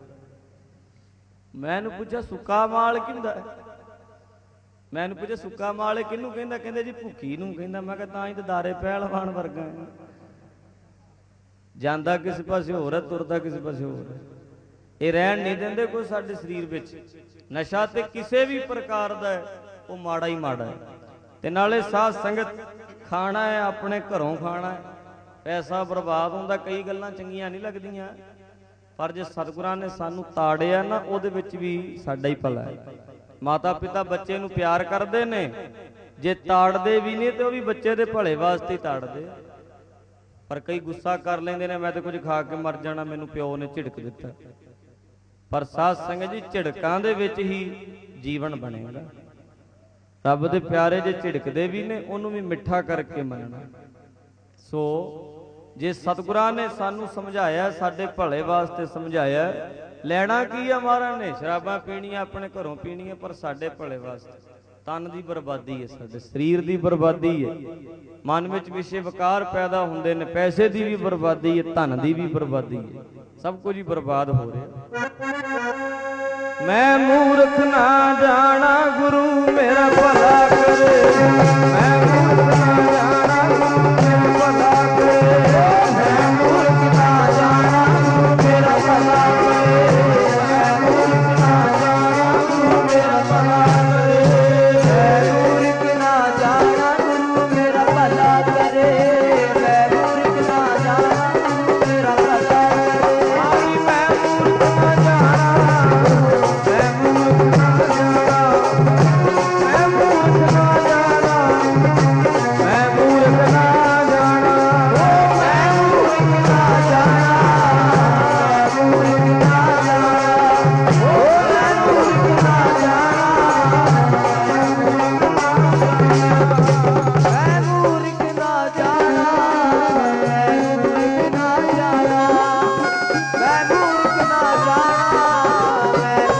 ਮੈਂ ਇਹਨੂੰ ਪੁੱਛਿਆ ਸੁੱਕਾ ਮਾਲ ਕੀ ਹੁੰਦਾ? ਮੈਂ ਇਹਨੂੰ ਪੁੱਛਿਆ ਸੁੱਕਾ ਮਾਲ ਕਿਹਨੂੰ ਕਹਿੰਦਾ? ਕਹਿੰਦੇ ਜੀ ਭੁੱਖੀ ਨੂੰ ਕਹਿੰਦਾ। ਮੈਂ ਕਿਹਾ ਤਾਂ ਹੀ ਤਾਂ ਦਾਰੇ ਪਹਿਲਵਾਨ ਵਰਗਾ ਹੈ, ਜਾਂਦਾ ਕਿਸੇ ਪਾਸੇ ਹੋਰ ਹੈ, ਤੁਰਦਾ ਕਿਸੇ ਪਾਸੇ ਹੋਰ ਹੈ। ਇਹ ਰਹਿਣ ਨਹੀਂ ਦਿੰਦੇ ਕੋਈ ਸਾਡੇ ਸਰੀਰ ਵਿੱਚ। ਨਸ਼ਾ ਤੇ ਕਿਸੇ ਵੀ ਪ੍ਰਕਾਰ ਦਾ ਹੈ, ਉਹ ਮਾੜਾ ਹੀ ਮਾੜਾ ਹੈ। ਤੇ ਨਾਲੇ ਸਾਧ ਸੰਗਤ ਖਾਣਾ ਹੈ, ਆਪਣੇ ਘਰੋਂ ਖਾਣਾ ਹੈ, ਪੈਸਾ ਬਰਬਾਦ ਹੁੰਦਾ। ਕਈ ਗੱਲਾਂ ਚੰਗੀਆਂ ਨਹੀਂ ਲੱਗਦੀਆਂ, ਪਰ ਜੇ ਸਤਿਗੁਰਾਂ ਨੇ ਸਾਨੂੰ ਤਾੜਿਆ ਨਾ, ਉਹਦੇ ਵਿੱਚ ਵੀ ਸਾਡਾ ਹੀ ਭਲਾ ਹੈ। ਮਾਤਾ ਪਿਤਾ ਬੱਚੇ ਨੂੰ ਪਿਆਰ ਕਰਦੇ ਨੇ, ਜੇ ਤਾੜਦੇ ਵੀ ਨੇ ਤੇ ਉਹ ਵੀ ਬੱਚੇ ਦੇ ਭਲੇ ਵਾਸਤੇ ਹੀ ਤਾੜਦੇ। ਪਰ ਕਈ ਗੁੱਸਾ ਕਰ ਲੈਂਦੇ ਨੇ, ਮੈਂ ਤਾਂ ਕੁਝ ਖਾ ਕੇ ਮਰ ਜਾਣਾ, ਮੈਨੂੰ ਪਿਓ ਨੇ ਝਿੜਕ ਦਿੱਤਾ। ਪਰ ਸਾਧ ਸੰਗਤ ਜੀ, ਝਿੜਕਾਂ ਦੇ ਵਿੱਚ ਹੀ ਜੀਵਨ ਬਣੇਗਾ। ਰੱਬ ਦੇ ਪਿਆਰੇ ਜੇ ਝਿੜਕਦੇ ਵੀ ਨੇ, ਉਹਨੂੰ ਵੀ ਮਿੱਠਾ ਕਰਕੇ ਮੰਨਣਾ। ਸੋ ਜੇ ਸਤਿਗੁਰਾਂ ਨੇ ਸਾਨੂੰ ਸਮਝਾਇਆ, ਸਾਡੇ ਭਲੇ ਵਾਸਤੇ ਸਮਝਾਇਆ, ਲੈਣਾ ਕੀ ਆ ਮਹਾਰਾਜ ਨੇ? ਸ਼ਰਾਬਾਂ ਪੀਣੀਆਂ, ਆਪਣੇ ਘਰੋਂ ਪੀਣੀਆਂ, ਪਰ ਸਾਡੇ ਭਲੇ ਵਾਸਤੇ। ਤਨ ਦੀ ਬਰਬਾਦੀ ਹੈ, ਸਾਡੇ ਸਰੀਰ ਦੀ ਬਰਬਾਦੀ ਹੈ, ਮਨ ਵਿੱਚ ਵਿਸ਼ੇ ਵਿਕਾਰ ਪੈਦਾ ਹੁੰਦੇ ਨੇ, ਪੈਸੇ ਦੀ ਵੀ ਬਰਬਾਦੀ ਹੈ, ਧਨ ਦੀ ਵੀ ਬਰਬਾਦੀ ਹੈ, ਸਭ ਕੁਝ ਹੀ ਬਰਬਾਦ ਹੋ ਰਿਹਾ। ਮੈਂ ਮੂਰਖ ਨਾ ਜਾਣਾ, ਗੁਰੂ ਮੇਰਾ ਭਲਾ ਕਰੇ। ਮੈਂ ਮੂਰਖ ਨਾ ਜਾਣਾ, ਗੁਰੂ ਮੇਰਾ ਭਲਾ ਕਰੇ। ਮੈਂ ਮੂਰਖ ਨਾ ਜਾਣਾ, ਗੁਰੂ ਮੇਰਾ ਭਲਾ ਕਰੇ। ਮੈਂ ਮੂਰਖ ਨਾ ਜਾਣਾ, ਗੁਰੂ ਮੇਰਾ ਭਲਾ ਕਰੇ। ਮੈਂ ਮੂਰਖ ਨਾ ਜਾਣਾ, ਗੁਰੂ ਮੇਰਾ ਭਲਾ ਕਰੇ। ਮੈਂ ਮੂਰਖ ਨਾ ਜਾਣਾ, ਗੁਰੂ ਮੇਰਾ ਭਲਾ ਕਰੇ। ਮੈਂ ਮੂਰਖ ਨਾ ਜਾਣਾ, ਮੈਂ ਮੂਰਖ ਨਾ ਜਾਣਾ, ਮੈਂ ਮੂਰਖ ਨਾ ਜਾਣਾ, ਮੈਂ ਮੂਰਖ ਨਾ ਜਾਣਾ, ਮੈਂ ਮੂਰਖ ਨਾ ਜਾਣਾ, ਮੂਰਖ ਨਾ ਜਾਣਾ, ਮੈਂ ਮੂਰਖ ਨਾ ਜਾਣਾ, ਮੈਂ ਮੂਰਖ ਨਾ ਜਾਣਾ, ਮੈਂ ਮੂਰਖ ਨਾ ਜਾਣਾ, ਮੈਂ ਮੂਰਖ ਨਾ ਜਾਣਾ,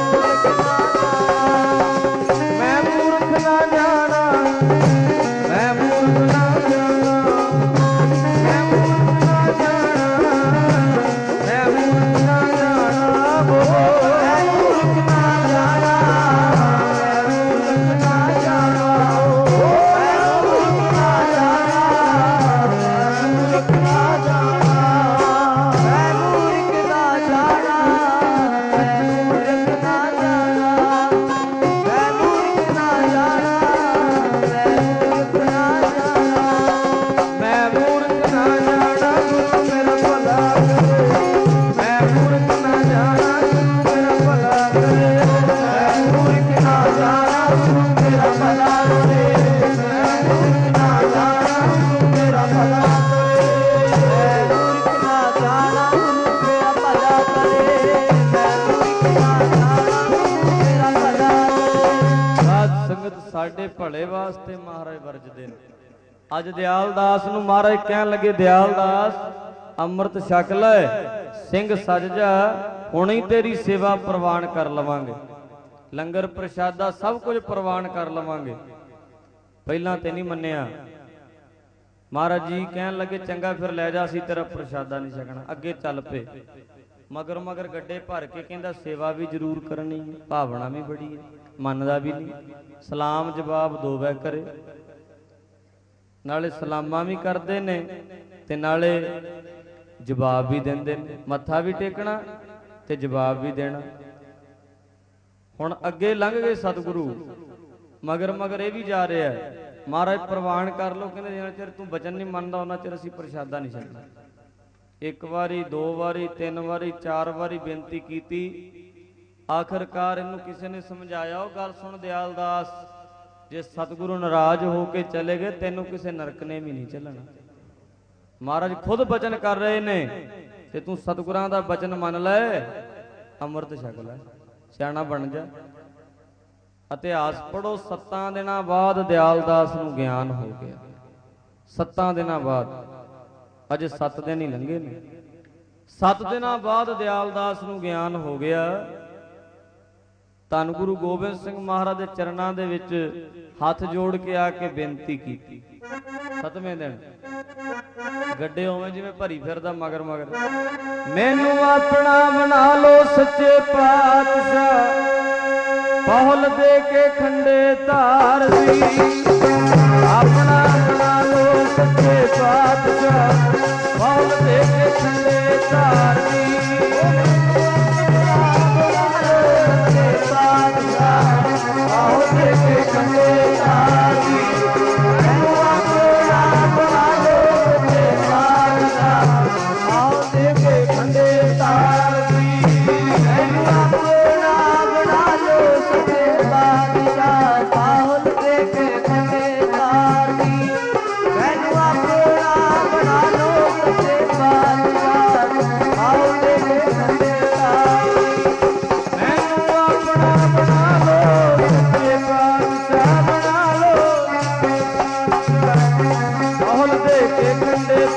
ਮੈਂ ਮੂਰਖ ਨਾ ਜਾਣਾ, ਮੈਂ ਮੂਰਖ ਨਾ ਜਾਣਾ, ਮੈਂ ਮੂਰਖ ਨਾ ਜਾਣਾ, ਮੈਂ ਮੂਰਖ ਨਾ ਜਾਣਾ, ਮੈਂ ਮੂਰਖ ਨਾ ਜਾਣਾ, ਮੈਂ ਮੂਰਖ ਨਾ ਜਾਣਾ, ਮੈਂ ਮੂਰਖ ਨਾ ਜਾਣਾ, ਮੈਂ ਮੂਰਖ ਨਾ ਜਾਣਾ, ਮੈਂ ਮੂਰਖ ਨਾ ਜਾਣਾ, ਮੈਂ ਮੂਰਖ ਨਾ ਜਾਣਾ, ਮੈਂ ਮੂਰਖ ਨਾ ਜਾਣਾ, ਮੈਂ ਮੂਰਖ ਨਾ ਜਾਣਾ, ਮੈਂ ਮੂਰਖ ਨਾ ਜਾਣਾ, ਗੁਰੂ ਮੇਰਾ ਭਲਾ ਕਰੇ। ਮੈਂ ਮੂਰਖ ਨਾ ਜਾਣਾ, ਗੁਰੂ ਮੇਰਾ ਭਲਾ ਕਰੇ। ਮੈਂ ਮੂਰਖ ਨਾ ਜਾਣਾ, ਗੁਰੂ ਮੇਰਾ ਭਲਾ ਕਰੇ। ਮੈਂ ਮੂਰਖ ਨਾ ਜਾਣਾ, ਗੁਰੂ ਮੇਰਾ ਭਲਾ ਕਰੇ। ਮੈਂ ਮੂਰਖ ਨਾ ਜਾਣਾ, ਗੁਰੂ ਮੇਰਾ ਭਲਾ ਕਰੇ। ਮੈਂ ਮੂਰਖ ਨਾ ਜਾਣਾ, ਗੁਰੂ ਮੇਰਾ ਭਲਾ ਕਰੇ। ਸਾਧ ਸੰਗਤ, ਸਾਡੇ ਭਲੇ ਵਾਸਤੇ ਮਹਾਰਾਜ ਵਰਜਦੇ ਨੇ। ਅੱਜ ਦਿਆਲ ਦਾਸ ਨੂੰ ਮਹਾਰਾਜ ਕਹਿਣ ਲੱਗੇ, ਦਿਆਲ ਦਾਸ ਅੰਮ੍ਰਿਤ ਛਕ ਲੈ, ਸਿੰਘ ਸਜ ਜਾ, ਹੁਣੇ ਹੀ ਤੇਰੀ ਸੇਵਾ ਪ੍ਰਵਾਨ ਕਰ ਲਵਾਂਗੇ, ਲੰਗਰ ਪ੍ਰਸ਼ਾਦਾ ਸਭ ਕੁਝ ਪ੍ਰਵਾਨ ਕਰ ਲਵਾਂਗੇ। ਪਹਿਲਾਂ ਤੇ ਨਹੀਂ ਮੰਨਿਆ। ਮਹਾਰਾਜ ਜੀ ਕਹਿਣ ਲੱਗੇ, ਚੰਗਾ ਫਿਰ ਲੈ ਜਾ, ਅਸੀਂ ਤੇਰਾ ਪ੍ਰਸ਼ਾਦਾ ਨਹੀਂ ਛਕਣਾ। ਅੱਗੇ ਚੱਲ ਪਏ, ਮਗਰ ਮਗਰ ਗੱਡੇ ਭਰ ਕੇ। ਕਹਿੰਦਾ ਸੇਵਾ ਵੀ ਜ਼ਰੂਰ ਕਰਨੀ, ਭਾਵਨਾ ਵੀ ਬੜੀ ਹੈ, ਮੰਨਦਾ ਵੀ ਨਹੀਂ। ਸਲਾਮ ਜਵਾਬ ਦੋ ਵੈ ਕਰੇ, ਨਾਲੇ ਸਲਾਮਾਂ ਵੀ ਕਰਦੇ ਨੇ ਤੇ ਨਾਲੇ ਜਵਾਬ ਵੀ ਦਿੰਦੇ ਨੇ। ਮੱਥਾ ਵੀ ਟੇਕਣਾ ਤੇ ਜਵਾਬ ਵੀ ਦੇਣਾ। ਹੁਣ ਅੱਗੇ ਲੰਘ ਗਏ ਸਤਿਗੁਰੂ, ਮਗਰ ਮਗਰ ਇਹ ਵੀ ਜਾ ਰਿਹਾ, ਮਹਾਰਾਜ ਪ੍ਰਵਾਨ ਕਰ ਲਓ। ਕਹਿੰਦੇ ਜਿੰਨਾ ਚਿਰ ਤੂੰ ਬਚਨ ਨਹੀਂ ਮੰਨਦਾ ਉਹਨਾਂ ਚਿਰ ਅਸੀਂ ਪ੍ਰਸ਼ਾਦਾ ਨਹੀਂ ਛਕਣਾ। ਇੱਕ ਵਾਰੀ, ਦੋ ਵਾਰੀ, ਤਿੰਨ ਵਾਰੀ, ਚਾਰ ਵਾਰੀ ਬੇਨਤੀ ਕੀਤੀ। ਆਖਰਕਾਰ ਇਹਨੂੰ ਕਿਸੇ ਨੇ ਸਮਝਾਇਆ, ਉਹ ਗੱਲ ਸੁਣ ਦਿਆਲ ਦਾਸ, ਜੇ ਸਤਿਗੁਰੂ ਨਾਰਾਜ਼ ਹੋ ਕੇ ਚਲੇ ਗਏ, ਤੈਨੂੰ ਕਿਸੇ ਨਰਕ ਨੇ ਵੀ ਨਹੀਂ ਚੱਲਣਾ। ਮਹਾਰਾਜ ਖੁਦ ਬਚਨ ਕਰ ਰਹੇ ਨੇ ਤੇ ਤੂੰ ਸਤਿਗੁਰਾਂ ਦਾ ਬਚਨ ਮੰਨ ਲੈ, ਅੰਮ੍ਰਿਤ ਛਕ ਲੈ, ਸਿਆਣਾ ਬਣ ਜਾ। ਇਤਿਹਾਸ ਪੜੋ, ਸੱਤਾਂ ਦਿਨਾਂ ਬਾਅਦ ਦਿਆਲ ਦਾਸ ਨੂੰ ਗਿਆਨ ਹੋ ਗਿਆ। ਸੱਤਾਂ ਦਿਨਾਂ ਬਾਅਦ, ਅਜੇ ਸੱਤ ਦਿਨ ਹੀ ਲੰਘੇ ਨੇ। ਸੱਤ ਦਿਨਾਂ ਬਾਅਦ ਦਿਆਲ ਦਾਸ ਨੂੰ ਗਿਆਨ ਹੋ ਗਿਆ। ਧੰਨ ਗੁਰੂ ਗੋਬਿੰਦ ਸਿੰਘ ਮਹਾਰਾਜ ਦੇ ਚਰਨਾਂ ਦੇ ਵਿੱਚ ਹੱਥ ਜੋੜ ਕੇ ਆ ਕੇ ਬੇਨਤੀ ਕੀਤੀ। ਸਤਵੇਂ ਦਿਨ ਗੱਡੇ ਉਵੇਂ ਜਿਵੇਂ ਭਰੀ ਫਿਰਦਾ ਮਗਰ ਮਗਰ, ਮੈਨੂੰ ਆਪਣਾ ਬਣਾ ਲੋ ਸੱਚੇ ਪਾਤਸ਼ਾਹ, ਬਹੁਲ ਦੇ ਕੇ ਖੰਡੇ ਧਾਰ ਦੀ। ਆਪਣਾ ਬਣਾ ਲੋ ਸੱਚੇ ਪਾਤਸ਼ਾਹ, ਬਹੁਲ ਦੇ ਕੇ ਖੰਡੇ ਧਾਰ ਦੀ। ਆਓ ਦੇ ਕੇ ਖੰਡੇ ਧਾਰ ਦੀ, ਮੈਨੂੰ ਆਪਣਾ ਬਣਾ ਲੋ ਸੱਚੇ ਪਾਤਸ਼ਾਹ, ਆਓ ਦੇ ਕੇ ਖੰਡੇ ਧਾਰ ਦੀ। ਮੈਨੂੰ ਆਪਣਾ ਬਣਾ ਲੋ ਸੱਚੇ ਪਾਤਸ਼ਾਹ, ਆਓ ਦੇ ਕੇ ਖੰਡੇ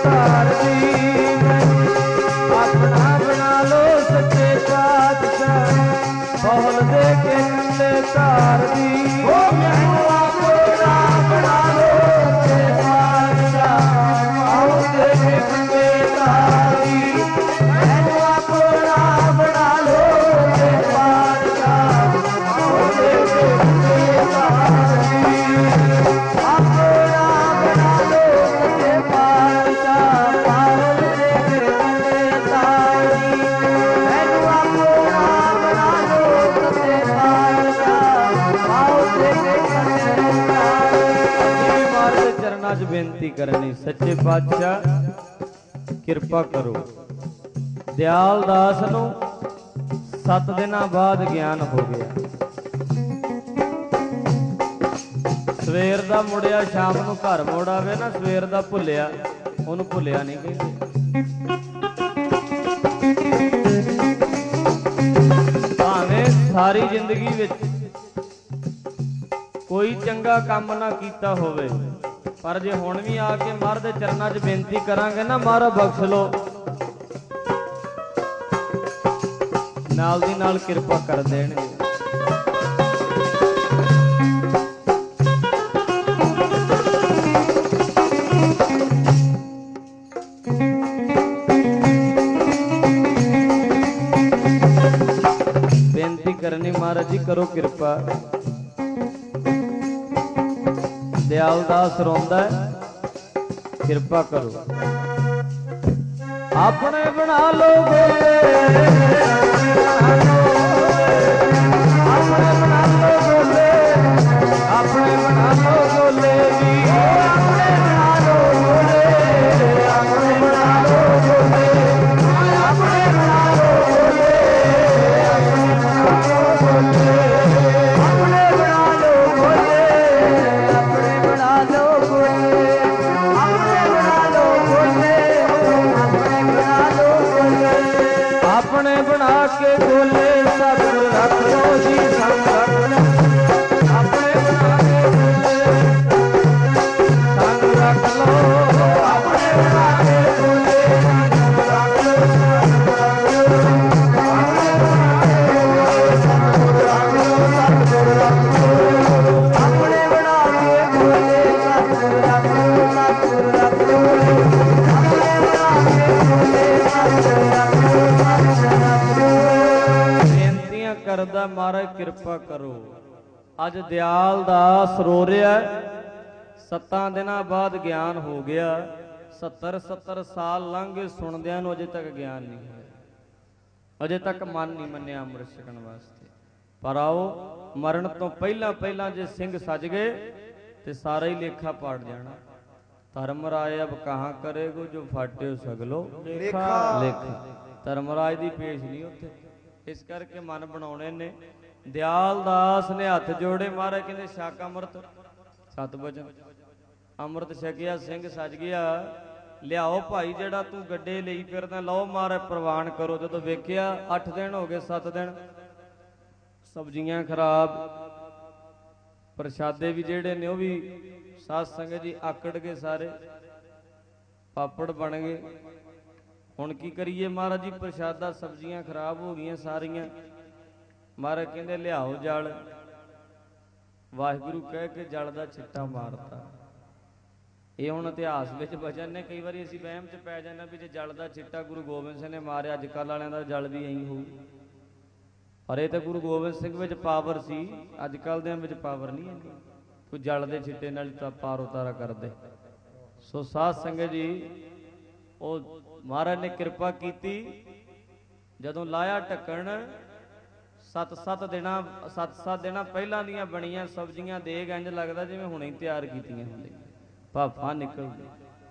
ਧਾਰ ਦੀ ਆਪਣਾ ਬਣਾ ਲੋ ਸੱਚੇ ਪਾਤਸ਼ਾਹ ਬੋਲ ਦੇ ਕੇ ਕੰਡੇ ਧਾਰ ਦੀ ਓ ਮੈਨੂੰ ਆਪਣਾ ਬਣਾ ਲੋ ਸੱਚੇ ਪਾਤਸ਼ਾਹ ਆਓ ਦੇ ਕੇ ਕੰਡੇ ਧਾਰ ਦੀ ਮੈਨੂੰ ਆਪਣਾ ਬਣਾ ਲੋ ਸੱਚੇ ਪਾਤਸ਼ਾਹ ਆਓ ਦੇ ਕੇ ਕੰਡੇ ਧਾਰ ਦੀ ਆਪਣਾ ਬਣਾ ਲੋ ਸੱਚੇ ਪਾਤਸ਼ਾਹ ਪਾਵਨ ਦੇ ਕੇ ਕੰਡੇ ਧਾਰ ਦੀ ਮੈਨੂੰ ਆਪਣਾ ਬਣਾ ਲੋ ਸੱਚੇ ਪਾਤਸ਼ਾਹ ਆਓ ਦੇ ਕੇ ਕੰਡੇ ਧਾਰ ਦੀ ਮਾਰੇ ਚਰਨਾਂ 'ਚ ਬੇਨਤੀ ਕਰਨੀ ਸੱਚੇ ਪਾਤਸ਼ਾਹ ਕਿਰਪਾ ਕਰੋ। ਦਿਆਲ ਦਾਸ ਨੂੰ ਸੱਤ ਦਿਨਾਂ ਬਾਅਦ ਗਿਆਨ ਹੋ ਗਿਆ। ਸਵੇਰ ਦਾ ਮੁੜਿਆ ਸ਼ਾਮ ਨੂੰ ਘਰ ਮੋੜ ਆਵੇ ਨਾ ਸਵੇਰ ਦਾ ਭੁੱਲਿਆ ਉਹਨੂੰ ਭੁੱਲਿਆ ਨਹੀਂ ਕਹਿੰਦੇ। ਭਾਵੇਂ ਸਾਰੀ ਜ਼ਿੰਦਗੀ ਵਿੱਚ ਕੋਈ ਚੰਗਾ ਕੰਮ ਨਾ ਕੀਤਾ ਹੋਵੇ ਪਰ ਜੇ ਹੁਣ ਵੀ ਆ ਕੇ ਮਹਾਰਾਜ ਦੇ ਚਰਨਾਂ 'ਚ ਬੇਨਤੀ ਕਰਾਂਗੇ ਨਾ ਮਹਾਰਾਜ ਬਖਸ਼ ਲੋ ਨਾਲ ਦੀ ਨਾਲ ਕਿਰਪਾ ਕਰ ਦੇਣਗੇ। ਬੇਨਤੀ ਕਰਨੀ ਮਹਾਰਾਜ ਜੀ ਕਰੋ ਕਿਰਪਾ। ਦਿਆਲ ਦਾਸ ਰੋਂਦਾ ਕਿਰਪਾ ਕਰੋ। ਆਪਣੇ ਬਣਾ ਲੋ ਗੋਲੇ ਆਪਣੇ ਬਣਾ ਲੋ ਗੋਲੇ ਆਪਣੇ ਬਣਾ ਲੋ ਗੋਲੇ ਵੀ ਆਪਣੇ ਬਣਾ ਲੋ ਗੋਲੇ ਆਪਣੇ ਬਣਾ ਲੋ ਗੋਲੇ ਆਪਣੇ ਬਣਾ ਲੋ ਗੋਲੇ ਆਪਣੇ ਬਣਾ ਲੋ ਗੋਲੇ ਆਪਣੇ ਬਣਾ ਲੋ ਗੋਲੇ ਆਪਣੇ ਬਣਾ ਲੋ ਗੋਲੇ ਆਪਣੇ ਬਣਾ ਲੋ ਗੋਲੇ ਆਪਣੇ ਬਣਾ ਲੋ ਗੋਲੇ ਆਪਣੇ ਬਣਾ ਕੇ ਗੋਲੇ ਸਭ ਰੱਖ ਲੋ ਜੀ ਸਭ ਰੱਖ ਲੋ ਆਪਣੇ ਬਣਾ ਕੇ ਗੋਲੇ ਸਭ ਰੱਖ ਲੋ ਆਪਣੇ ਬਣਾ ਕੇ ਗੋਲੇ ਸਭ ਰੱਖ ਲੋ ਆਪਣੇ ਬਣਾ ਕੇ ਗੋਲੇ ਸਭ ਰੱਖ ਲੋ ਸਤਿਗੁਰ ਰੱਖ ਲੋ ਆਪਣੇ ਬਣਾ ਕੇ ਗੋਲੇ ਸਤਿਗੁਰ ਰੱਖ ਲੋ ਸਤਿਗੁਰ ਰੱਖ ਲੋ ਆਪਣੇ ਬਣਾ ਕੇ ਗੋਲੇ ਸਤਿਗੁਰ ਰੱਖ ਲੋ ਸਤਿਗੁਰ ਰੱਖ ਲੋ। ਬੇਨਤੀਆਂ ਕਰਦਾ ਮਹਾਰਾਜ ਕਿਰਪਾ ਕਰੋ। ਅੱਜ ਦਿਆਲ ਦਾਸ ਰੋ ਰਿਹਾ ਸੱਤਾਂ ਦਿਨਾਂ ਬਾਅਦ ਗਿਆਨ ਹੋ ਗਿਆ। ਸੱਤਰ ਸੱਤਰ ਸਾਲ ਲੰਘ ਗਏ ਸੁਣਦਿਆਂ ਨੂੰ ਅਜੇ ਤੱਕ ਗਿਆਨ ਨਹੀਂ ਹੋਇਆ। ਅਜੇ ਤੱਕ ਮਨ ਨਹੀਂ ਮੰਨਿਆ ਅੰਮ੍ਰਿਤ ਛਕਣ ਵਾਸਤੇ। ਪਰ ਆਓ ਮਰਨ ਤੋਂ ਪਹਿਲਾਂ ਪਹਿਲਾਂ ਜੇ ਸਿੰਘ ਸੱਜ ਗਏ ਤੇ ਸਾਰਾ ਹੀ ਲੇਖਾ ਪਾੜ ਜਾਣਾ। ਧਰਮਰਾਜ ਅਬ ਕਹਾਂ ਕਰੇਗੋ ਜੋ ਫਾਟਿਓ ਸਗਲੋ ਲੇਖਾ ਲੇਖਾ। ਧਰਮਰਾਜ ਦੀ ਪੇਸ਼ ਨਹੀਂ ਉੱਥੇ। ਇਸ ਕਰਕੇ ਮਨ ਬਣਾਉਣੇ ਨੇ। ਦਿਆਲ ਦਾਸ ਨੇ ਹੱਥ ਜੋੜੇ ਮਹਾਰਾਜ ਕਹਿੰਦੇ ਛਕ ਅੰਮ੍ਰਿਤ ਸਤ ਬਚਨ ਅੰਮ੍ਰਿਤ ਛਕਿਆ ਸਿੰਘ ਸੱਜ ਗਿਆ। ਲਿਆਓ ਭਾਈ ਜਿਹੜਾ ਤੂੰ ਗੱਡੇ ਲਈ ਫਿਰਦਾ ਲਓ ਮਹਾਰਾਜ ਪ੍ਰਵਾਨ ਕਰੋ। ਜਦੋਂ ਵੇਖਿਆ ਅੱਠ ਦਿਨ ਹੋ ਗਏ ਸੱਤ ਦਿਨ ਸਬਜ਼ੀਆਂ ਖਰਾਬ ਪ੍ਰਸ਼ਾਦੇ ਵੀ ਜਿਹੜੇ ਨੇ ਉਹ ਵੀ ਸਾਧ ਸੰਗਤ ਜੀ ਆਕੜ ਗਏ ਸਾਰੇ ਪਾਪੜ ਬਣ ਗਏ। ਹੁਣ ਕੀ ਕਰੀਏ ਮਹਾਰਾਜ ਜੀ ਪ੍ਰਸ਼ਾਦਾ ਸਬਜ਼ੀਆਂ ਖਰਾਬ ਹੋ ਗਈਆਂ ਸਾਰੀਆਂ। ਮਹਾਰਾਜ ਕਹਿੰਦੇ ਲਿਆਓ ਜਲ। ਵਾਹਿਗੁਰੂ ਕਹਿ ਕੇ ਜਲ ਦਾ ਛਿੱਟਾ ਮਾਰਤਾ। ਇਹ ਹੁਣ ਇਤਿਹਾਸ ਵਿੱਚ ਵਚਨ ਨੇ। ਕਈ ਵਾਰੀ ਅਸੀਂ ਵਹਿਮ 'ਚ ਪੈ ਜਾਂਦੇ ਵੀ ਜੇ ਜਲ ਦਾ ਛਿੱਟਾ ਗੁਰੂ ਗੋਬਿੰਦ ਸਿੰਘ ਨੇ ਮਾਰਿਆ ਅੱਜ ਕੱਲ੍ਹ ਵਾਲਿਆਂ ਦਾ ਜਲ ਵੀ ਐਂ ਹੋਊ। ਪਰ ਇਹ ਤਾਂ ਗੁਰੂ ਗੋਬਿੰਦ ਸਿੰਘ ਵਿੱਚ ਪਾਵਰ ਸੀ। ਅੱਜ ਕੱਲ੍ਹ ਦਿਆਂ ਵਿੱਚ ਪਾਵਰ ਨਹੀਂ ਇੰਨੀ। ਕੋਈ ਜਲ ਦੇ ਛਿੱਟੇ ਨਾਲ ਤਾਂ ਪਾਰ ਉਤਾਰਾ ਕਰਦੇ। ਸੋ ਸਾਧ ਸੰਗਤ ਜੀ ਉਹ ਮਹਾਰਾਜ ਨੇ ਕਿਰਪਾ ਕੀਤੀ। ਜਦੋਂ ਲਾਇਆ ਢੱਕਣ ਸੱਤ ਸੱਤ ਦਿਨਾਂ ਸੱਤ ਸੱਤ ਦਿਨਾਂ ਪਹਿਲਾਂ ਦੀਆਂ ਬਣੀਆਂ ਸਬਜ਼ੀਆਂ ਦੇਗ ਇੰਝ ਲੱਗਦਾ ਜਿਵੇਂ ਹੁਣੇ ਹੀ ਤਿਆਰ ਕੀਤੀਆਂ ਹੁੰਦੀਆਂ। ਭਾਫਾਂ ਨਿਕਲਦੀ।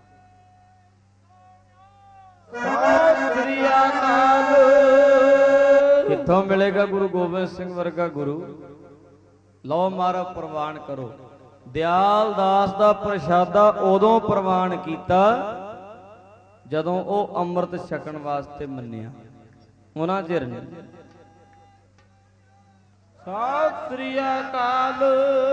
ਸਤਿ ਸ੍ਰੀ ਅਕਾਲ। ਕਿੱਥੋਂ ਮਿਲੇਗਾ ਗੁਰੂ ਗੋਬਿੰਦ ਸਿੰਘ ਵਰਗਾ ਗੁਰੂ। ਲਓ ਮਹਾਰਾਜ ਪ੍ਰਵਾਨ ਕਰੋ। ਦਿਆਲ ਦਾਸ ਦਾ ਪ੍ਰਸ਼ਾਦਾ ਉਦੋਂ ਪ੍ਰਵਾਨ ਕੀਤਾ ਜਦੋਂ ਉਹ ਅੰਮ੍ਰਿਤ ਛਕਣ ਵਾਸਤੇ ਮੰਨਿਆ। ਉਹਨਾਂ ਚਿਰ ਨਹੀਂ। ਸਤਿ ਸ੍ਰੀ ਅਕਾਲ।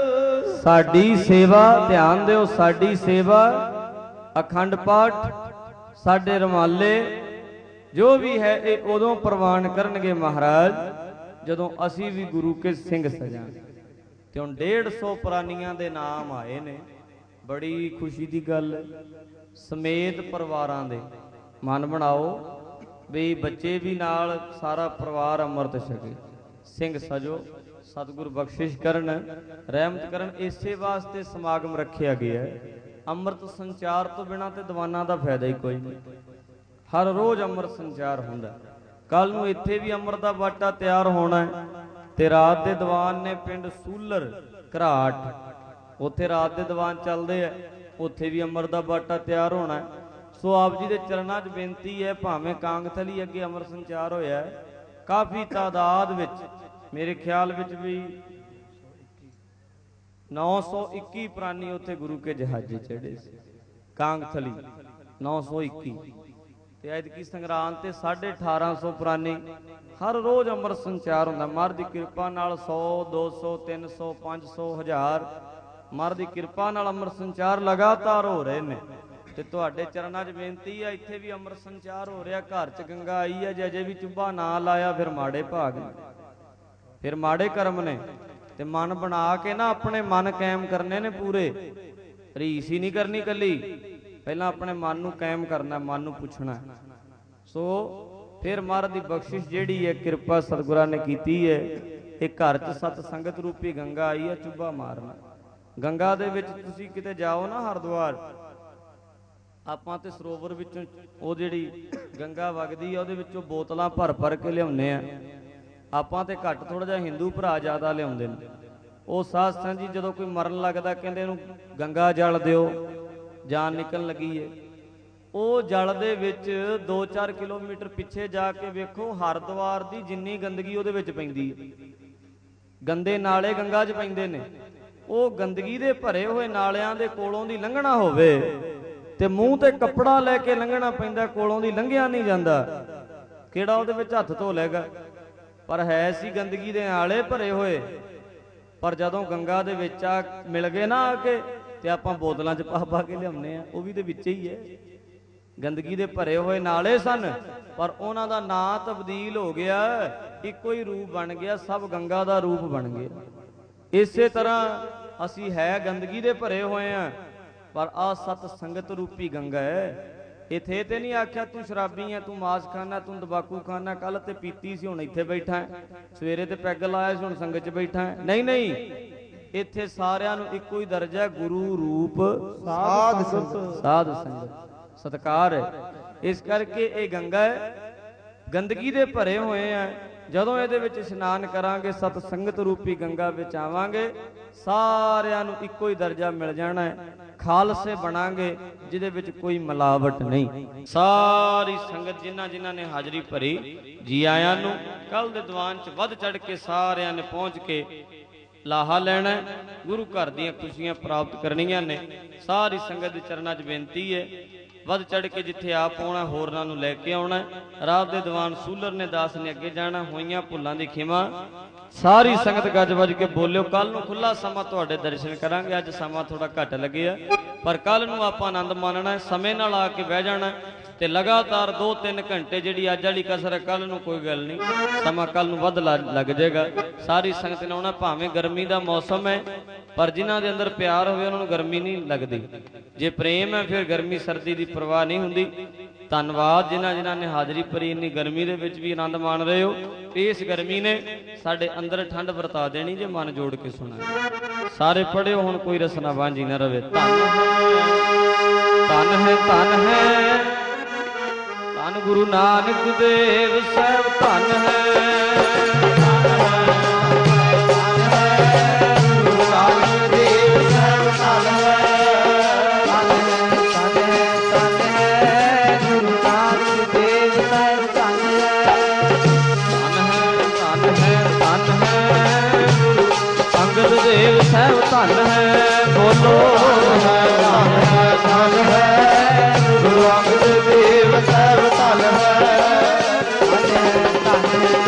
ਸਾਡੀ ਸੇਵਾ ਧਿਆਨ ਦਿਓ। ਸਾਡੀ ਸੇਵਾ ਅਖੰਡ ਪਾਠ साडे रमाले जो भी है ये उदों प्रवान करनगे महाराज जदों असी भी गुरु के सिंह सजांगे। ते हुण डेढ़ सौ प्राणियां दे नाम आए ने, बड़ी खुशी की गल, समेत परिवारां दे मन बनाओ भी बच्चे भी नाल सारा परिवार अमृत छके, सिंह सजो, सतगुरु बख्शिश करन, रहमत करन। इसे वास्ते समागम रखिया गया है। अमृत संचार तो बिना तो दीवाना का फायदा ही कोई नहीं। हर रोज़ अमृत संचार होंदा। कल नूं इत्थे भी अमृत का बाटा तैयार होना है। ते रात के दीवान ने पिंड सूलर घराट, उत्थे रात के दीवान चलते हैं, उत्थे भी अमृत का बाटा तैयार होना है। सो आप जी के चरणों च बेनती है, भावें कांगथली अगे अमृत संचार होया है, काफ़ी तादाद विच, मेरे ख्याल विच भी नौ सौ इक्की प्राणी उत्थे गुरु के जहाजे चढ़े से, कांगथली नौ सौ इक्की, ऐतकी संग्रांद ते साढ़े अठारह सौ प्राणी। हर रोज़ अमृत संचार होंदा। महाराज दी किरपा नाल सौ दो सौ तीन सौ पाँच सौ हज़ार महाराज दी किरपा नाल अमृत संचार लगातार हो रहे हैं। ते तुहाडे चरणां 'च बेनती है, इत्थे भी अमृत संचार हो रहा, घर च गंगा आई है, जे अजे भी चुब्बा ना लाया फिर माड़े भाग ने, फिर माड़े कर्म ने। ते मन बना के ना अपने मन कायम करने ने पूरे, रीस ही नहीं करनी कली, पहला अपने मन नूं कायम करना, मन नूं पुछना। सो फिर महाराज दी बख्शिश जिहड़ी है, किरपा सतगुरां ने कीती है, एक घर च सत संगत रूपी गंगा आई है, चुब्बा मारना। गंगा दे विच तुसीं किते जाओ ना हरिद्वार, आपां ते सरोवर विचों वो जिहड़ी गंगा वगदी है, उहदे विचों बोतलां भर भर के लियाउने आ। आपां ते घट थोड़ा जिहा हिंदू भरा ज़्यादा लियाउंदे ने। वो साध संगत जी जदों कोई मरन लगदा कहंदे इहनूं गंगा जल दिओ, जान निकल लगी है। वो जल दे विच दो चार किलोमीटर पिछे जाके वेखो, हरिद्वार दी जिन्नी गंदगी उहदे विच पैंदी है, गंदे नाले गंगा च पैंदे ने। वो गंदगी दे भरे हुए नालियां दे कोलों दी लंघना होवे ते मूँह ते कपड़ा लैके लंघना पैंदा, कोलों दी लंघिया नहीं जांदा, किहड़ा उहदे विच हत्थ धो लेगा। पर है सी गंदगी दे नाले भरे हुए, पर जदों गंगा दे विच आ मिल गए ना आके ते आपां बोतलां च पा पा के लियाउने आ, वो भी दे विच ही है। गंदगी दे भरे हुए नाले सन, पर उन्हां दा नां तब्दील हो गया, इक्को ही रूप बन गया, सब गंगा दा रूप बन गया। इसे तरह असी है गंदगी दे भरे हुए हैं, पर आ सत संगत रूपी गंगा है। इत्थे ते नहीं आख्या तू शराबी है, तू मांस खाना, तू तंबाकू खाना, कल ते पीती सी हुण इत्थे बैठा है, सवेरे ते पैग लाया सी हुण संगत च बैठा है। नहीं नहीं, इत्थे सारियां नूं इक्को ही दर्जा, गुरु रूप साध संगत, साध संगत सत्कार है। इस करके ये गंगा है, गंदगी दे भरे हुए हैं। जदों इहदे विच इशनान करांगे, सत संगत रूपी गंगा विच आवांगे, सारियां नूं इक्को ही दर्जा मिल जाना है। खालसे बनांगे जिहदे विच कोई मिलावट नहीं। सारी संगत जिन्हां जिन्हां ने हाजरी भरी, जी आयां नूं कल दे दीवान च वध चढ़ के सारियां ने पहुंच के लाहा लैना, गुरु घर दीयां खुशियां प्राप्त करनियां ने। सारी संगत दे चरणां च बेनती है, वध चढ़ के जिथे आप आना, होरनां नूं लैके आउणा। रात दे दीवान सूलर ने दास ने अगे जाना, होईयां भुल्लां दी खिमा। सारी संगत गज वज के बोलियो, कल नूं खुला समा तुहाडे दर्शन करांगे। अज समा थोड़ा घट लग्या, पर कल नूं आपां आनंद मानना है, समय नाल आके बह जाना ते लगातार दो तीन घंटे जिहड़ी अज वाली कसर है, कल नूं कोई गल नहीं, समा कल नूं वध लग जाएगा। सारी संगत ने आउणा, भावें गर्मी दा मौसम है, पर जिन्हां दे अंदर प्यार होवे उन्हां नूं गर्मी नहीं लगदी। जे प्रेम है फिर गर्मी सर्दी की परवाह नहीं हुंदी। धन्नवाद जिन्हां जिन्हां ने हाजरी भरी, इन्नी गर्मी दे विच भी आनंद मान रहे हो। इस गर्मी ने साडे अंदर ठंड वरता देनी जे मन जोड़ के सुना। सारे पढ़ियो हुण, कोई रसना वांझी ना रवे। धन है धन है धन गुरु नानक देव साहब, धन है देव साहब, धन है बोलो है, धन है धन है गुरु अंगद देव साहब, धन है धन है धन है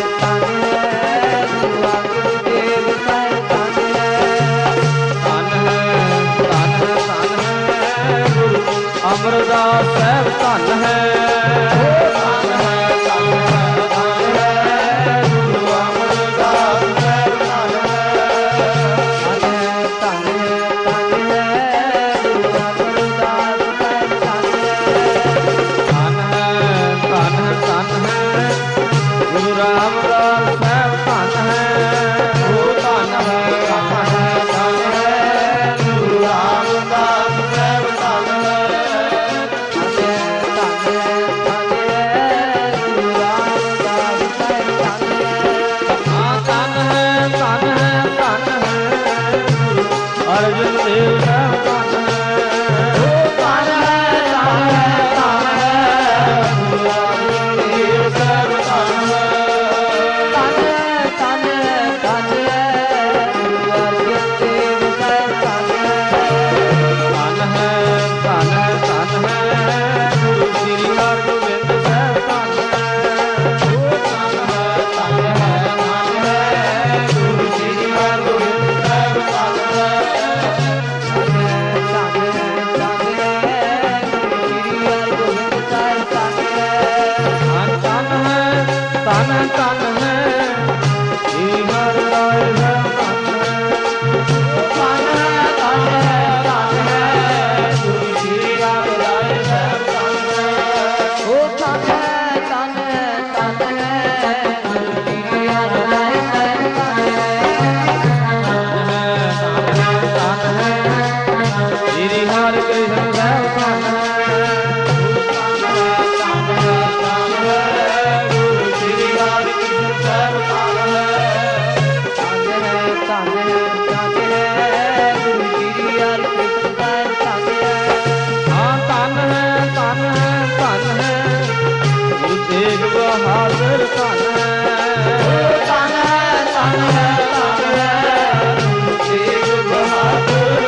ਤੇਗ ਬਹਾਦਰ ਧਨ ਹੈ ਧਨ ਹੈ ਧਨ ਹੈ ਧਨ ਹੈ ਗੁਰੂ ਤੇਗ ਬਹਾਦਰ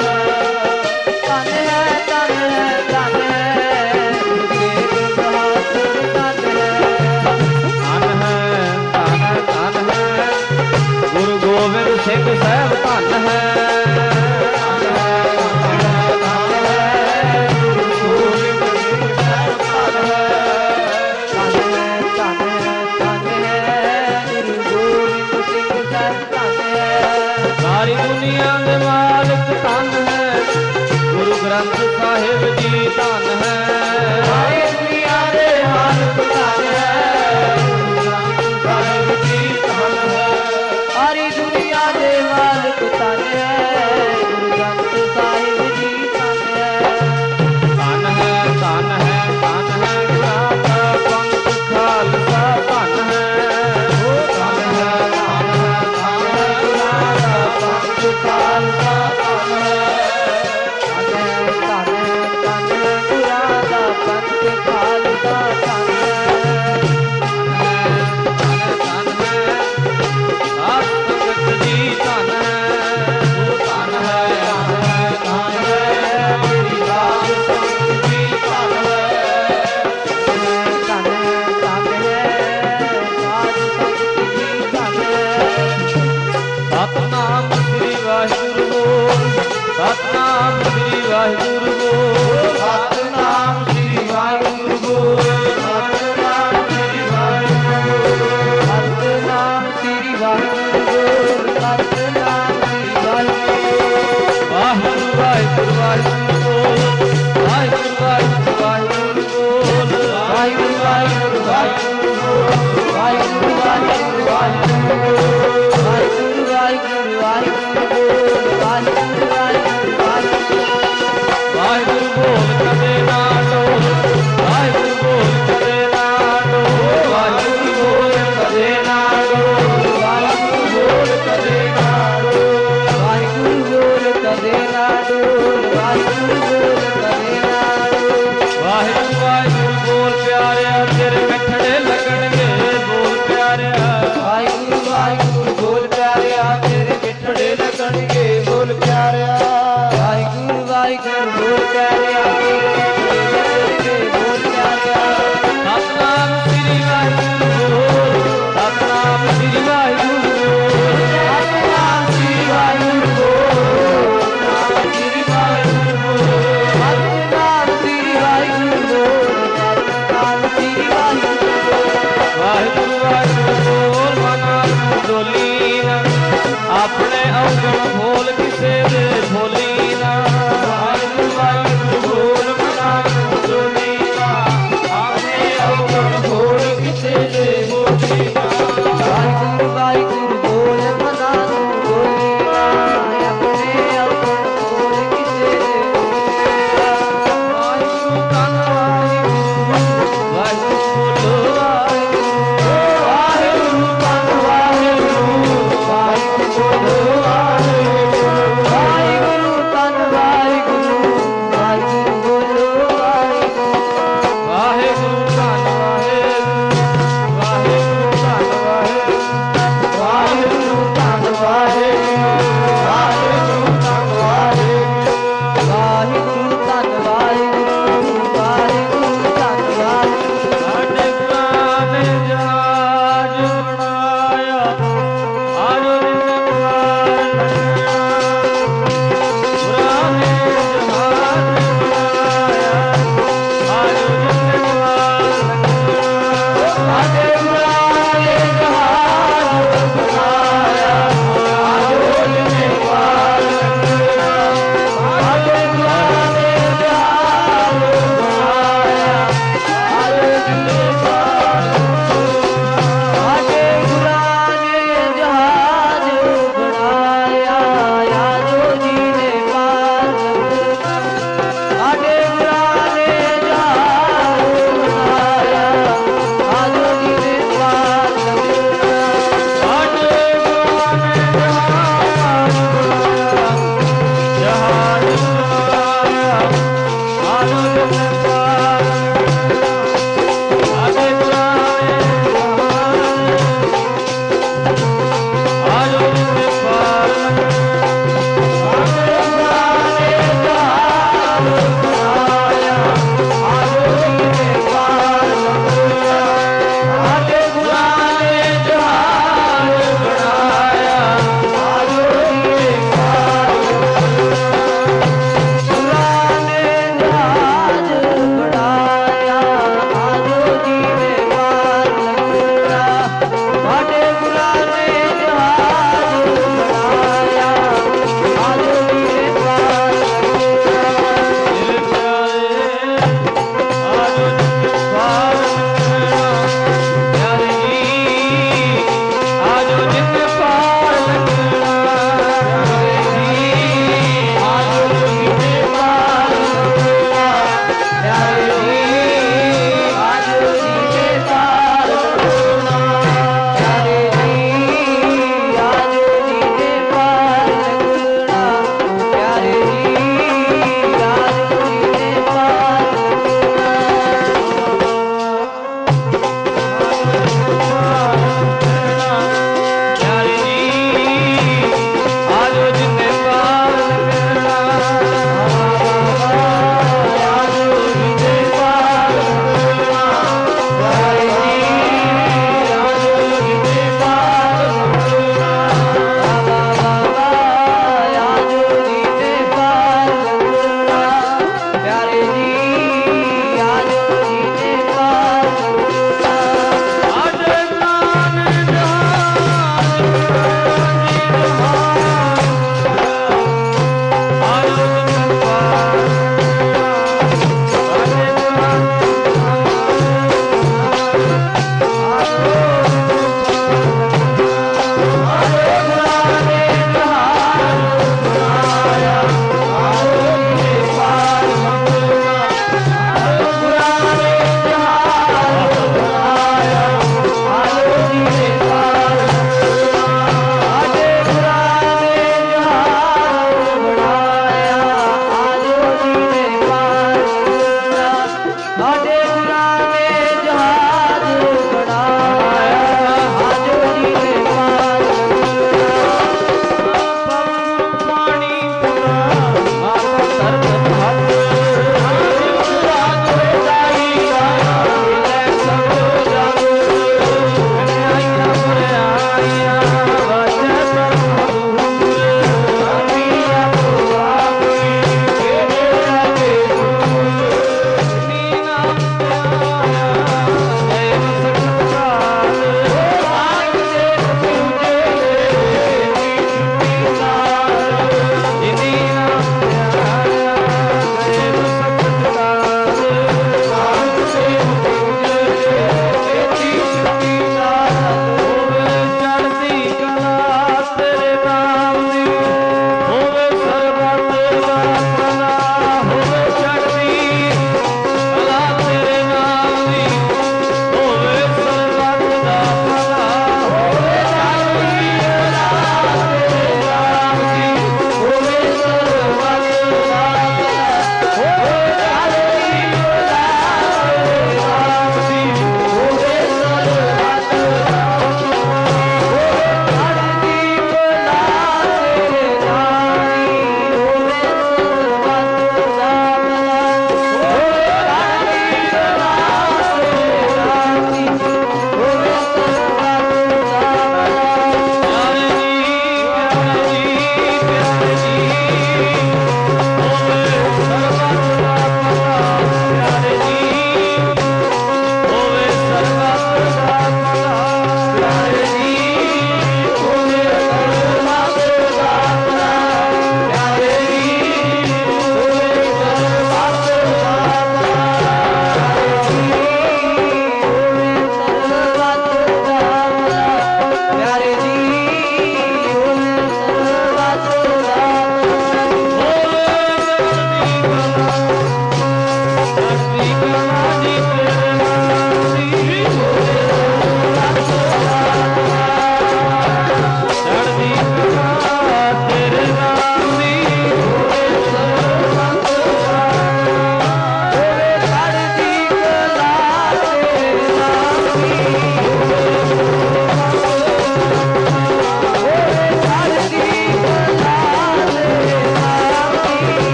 ਧਨ ਹੈ ਧਨ ਹੈ ਧਨ ਹੈ ਗੁਰੂ ਤੇਗ ਬਹਾਦਰ ਧਨ ਹੈ ਧਨ ਹੈ ਧਨ ਹੈ ਧਨ ਹੈ ਗੁਰੂ ਗੋਬਿੰਦ ਸਿੰਘ ਸਾਹਿਬ ਧਨ ਹੈ ਸਾਰੀ ਦੁਨੀਆ ਦੇ ਮਾਲਕ ਧਨ ਹੈ ਗੁਰੂ ਗ੍ਰੰਥ ਸਾਹਿਬ ਜੀ ਧਨ ਹੈ ਸਾਰੀ ਦੁਨੀਆ ਦੇ ਮਾਲਕ ਧਨ ਹੈ ਗੁਰੂ ਗ੍ਰੰਥ ਸਾਹਿਬ ਜੀ ਧਨ ਹੈ ਸਾਰੀ ਦੁਨੀਆ ਦੇ ਮਾਲਕ ਧਨ ਹੈ ਗੁਰੂ ਗ੍ਰੰਥ ਸਾਹਿਬ ਜੀ ਧਨ ਹੈ ਧਨ ਹੈ ਧਨ ਹੈ ਧਨ ਹੈ ਗੁਰਾਂ ਦਾ ਪੰਥ ਖਾਲਸਾ ਧਨ ਹੈ ਉਹ ਧਨ ਹੈ ਧਨ ਹੈ ਧਨ ਹੈ ਗੁਰਾਂ ਦਾ ਪੰਥ ਖਾਲਸਾ ਧਨ ਹੈ ਧਨ ਹੈ ਧਨ ਹੈ ਧਨ ਹੈ ਗੁਰਾਂ ਦਾ ਪੰਥ ਖਾਲਸਾ ਧਨ ਹੈ ਧਨ ਹੈ ਸਾਧ ਸੰਗਤ ਜੀ ਧਨ ਹੈ ਉਹ ਧਨ ਹੈ ਧਨ ਹੈ ਧਨ ਹੈ ਮੇਰੀ ਸਾਧ ਸੰਗਤ ਜੀ ਧਨ ਹੈ ਧਨ ਹੈ ਧਨ ਹੈ ਸਾਧ ਸੰਗਤ ਜੀ ਧਨ ਹੈ ਸਤਨਾਮ ਸ੍ਰੀ ਵਾਹਿਗੁਰੂ ਬੋਲ ਸਤਨਾਮ ਸ੍ਰੀ ਵਾਹਿਗੁਰੂ ਬੋਲ ਸਤਨਾਮ ਸ੍ਰੀ ਵਾਹਿਗੁਰੂ ਬੋਲ ਸਤਨਾਮ ਸ੍ਰੀ ਵਾਹਿਗੁਰੂ ਬੋਲ ਸਤਨਾਮ ਸ੍ਰੀ ਵਾਹਿਗੁਰੂ ਬੋਲ ਸਤਨਾਮ ਸ੍ਰੀ ਵਾਹਿਗੁਰੂ ਵਾਹਿਗੁਰੂ ਵਾਹਿਗੁਰੂ ਵਾਹਿਗੁਰੂ ਬੋਲ ਵਾਹਿਗੁਰੂ ਵਾਹਿਗੁਰੂ ਵਾਹਿਗੁਰੂ ਬੋਲ ਵਾਹਿਗੁਰੂ ਵਾਹਿਗੁਰੂ ਵਾਹਿਗੁਰੂ ਬੋਲ ਵਾਹਿਗੁਰੂ ਵਾਹਿਗੁਰੂ ਵਾਹਿਗੁਰੂ ਬੋਲ ਵਾਹਿਗੁਰੂ ਵਾਹਿਗੁਰੂ ਵਾਹਿਗੁਰੂ ਬੋਲ ਵਾਹਿਗੁਰੂ ਵਾਹਿਗੁਰੂ ਵਾਹਿਗੁਰੂ ਵਾਹਿਗੁਰੂ ਬੋਲ ਕਦੇ ਨਾ ਡੋਲ ਵਾਹਿਗੁਰੂ ਬੋਲ ਕਦੇ ਨਾ ਡੋਲ ਵਾਹਿਗੁਰੂ ਬੋਲ ਕਦੇ ਨਾ ਡੋਲ ਵਾਹਿਗੁਰੂ ਬੋਲ ਕਦੇ ਨਾ ਡੋਲ ਵਾਹਿਗੁਰੂ ਬੋਲ ਕਦੇ ਨਾ ਡੋਲ ਵਾਹਿਗੁਰੂ ਬੋਲ ਕਦੇ ਨਾ ਡੋਲ ਵਾਹਿਗੁਰੂ ਵਾਹਿਗੁਰੂ ਬੋਲ ਪਿਆਰਿਆ ਤੇਰੇ ਮਿੱਠੜੇ ਲੱਗਣਗੇ ਬੋਲ ਪਿਆਰਿਆ ਵਾਹਿਗੁਰੂ ਵਾਹਿਗੁਰੂ ਬੋਲ ਪਿਆਰਿਆ ਤੇਰੇ ਮਿੱਠੜੇ ਲੱਗਣਗੇ ਬੋਲ ਪਿਆਰਿਆ ਵਾਹਿਗੁਰੂ ਵਾਹਿਗੁਰੂ ਬੋਲ ਪਿਆਰਿਆ ਤੇਰੇ ਮਿੱਠੜੇ ਲੱਗਣਗੇ ਬੋਲ ਪਿਆਰਿਆ ਸਤਨਾਮ ਸ੍ਰੀ ਵਾਹਿਗੁਰੂ ਬੋਲ ਸਤਨਾਮ ਸ੍ਰੀ ਵਾਹਿਗੁਰੂ ਬੋਲ ਸਤਨਾਮ ਸ੍ਰੀ ਵਾਹਿਗੁਰੂ ਬੋਲ ਸਤਨਾਮ ਸ੍ਰੀ ਵਾਹਿਗੁਰੂ ਬੋਲ ਸਤਨਾਮ ਸ੍ਰੀ ਵਾਹਿਗੁਰੂ ਬੋਲ ਸਤਨਾਮ ਸ੍ਰੀ ਵਾਹਿਗੁਰੂ ਬੋਲ ਵਾਹਿਗੁਰੂ ਵਾਹਿਗੁਰੂ ਬੋਲ ਮਨਾਂ ਨੂੰ ਡੋਲੀ ਨਾ ਆਪਣੇ ਔਗਣ ਖੋਲ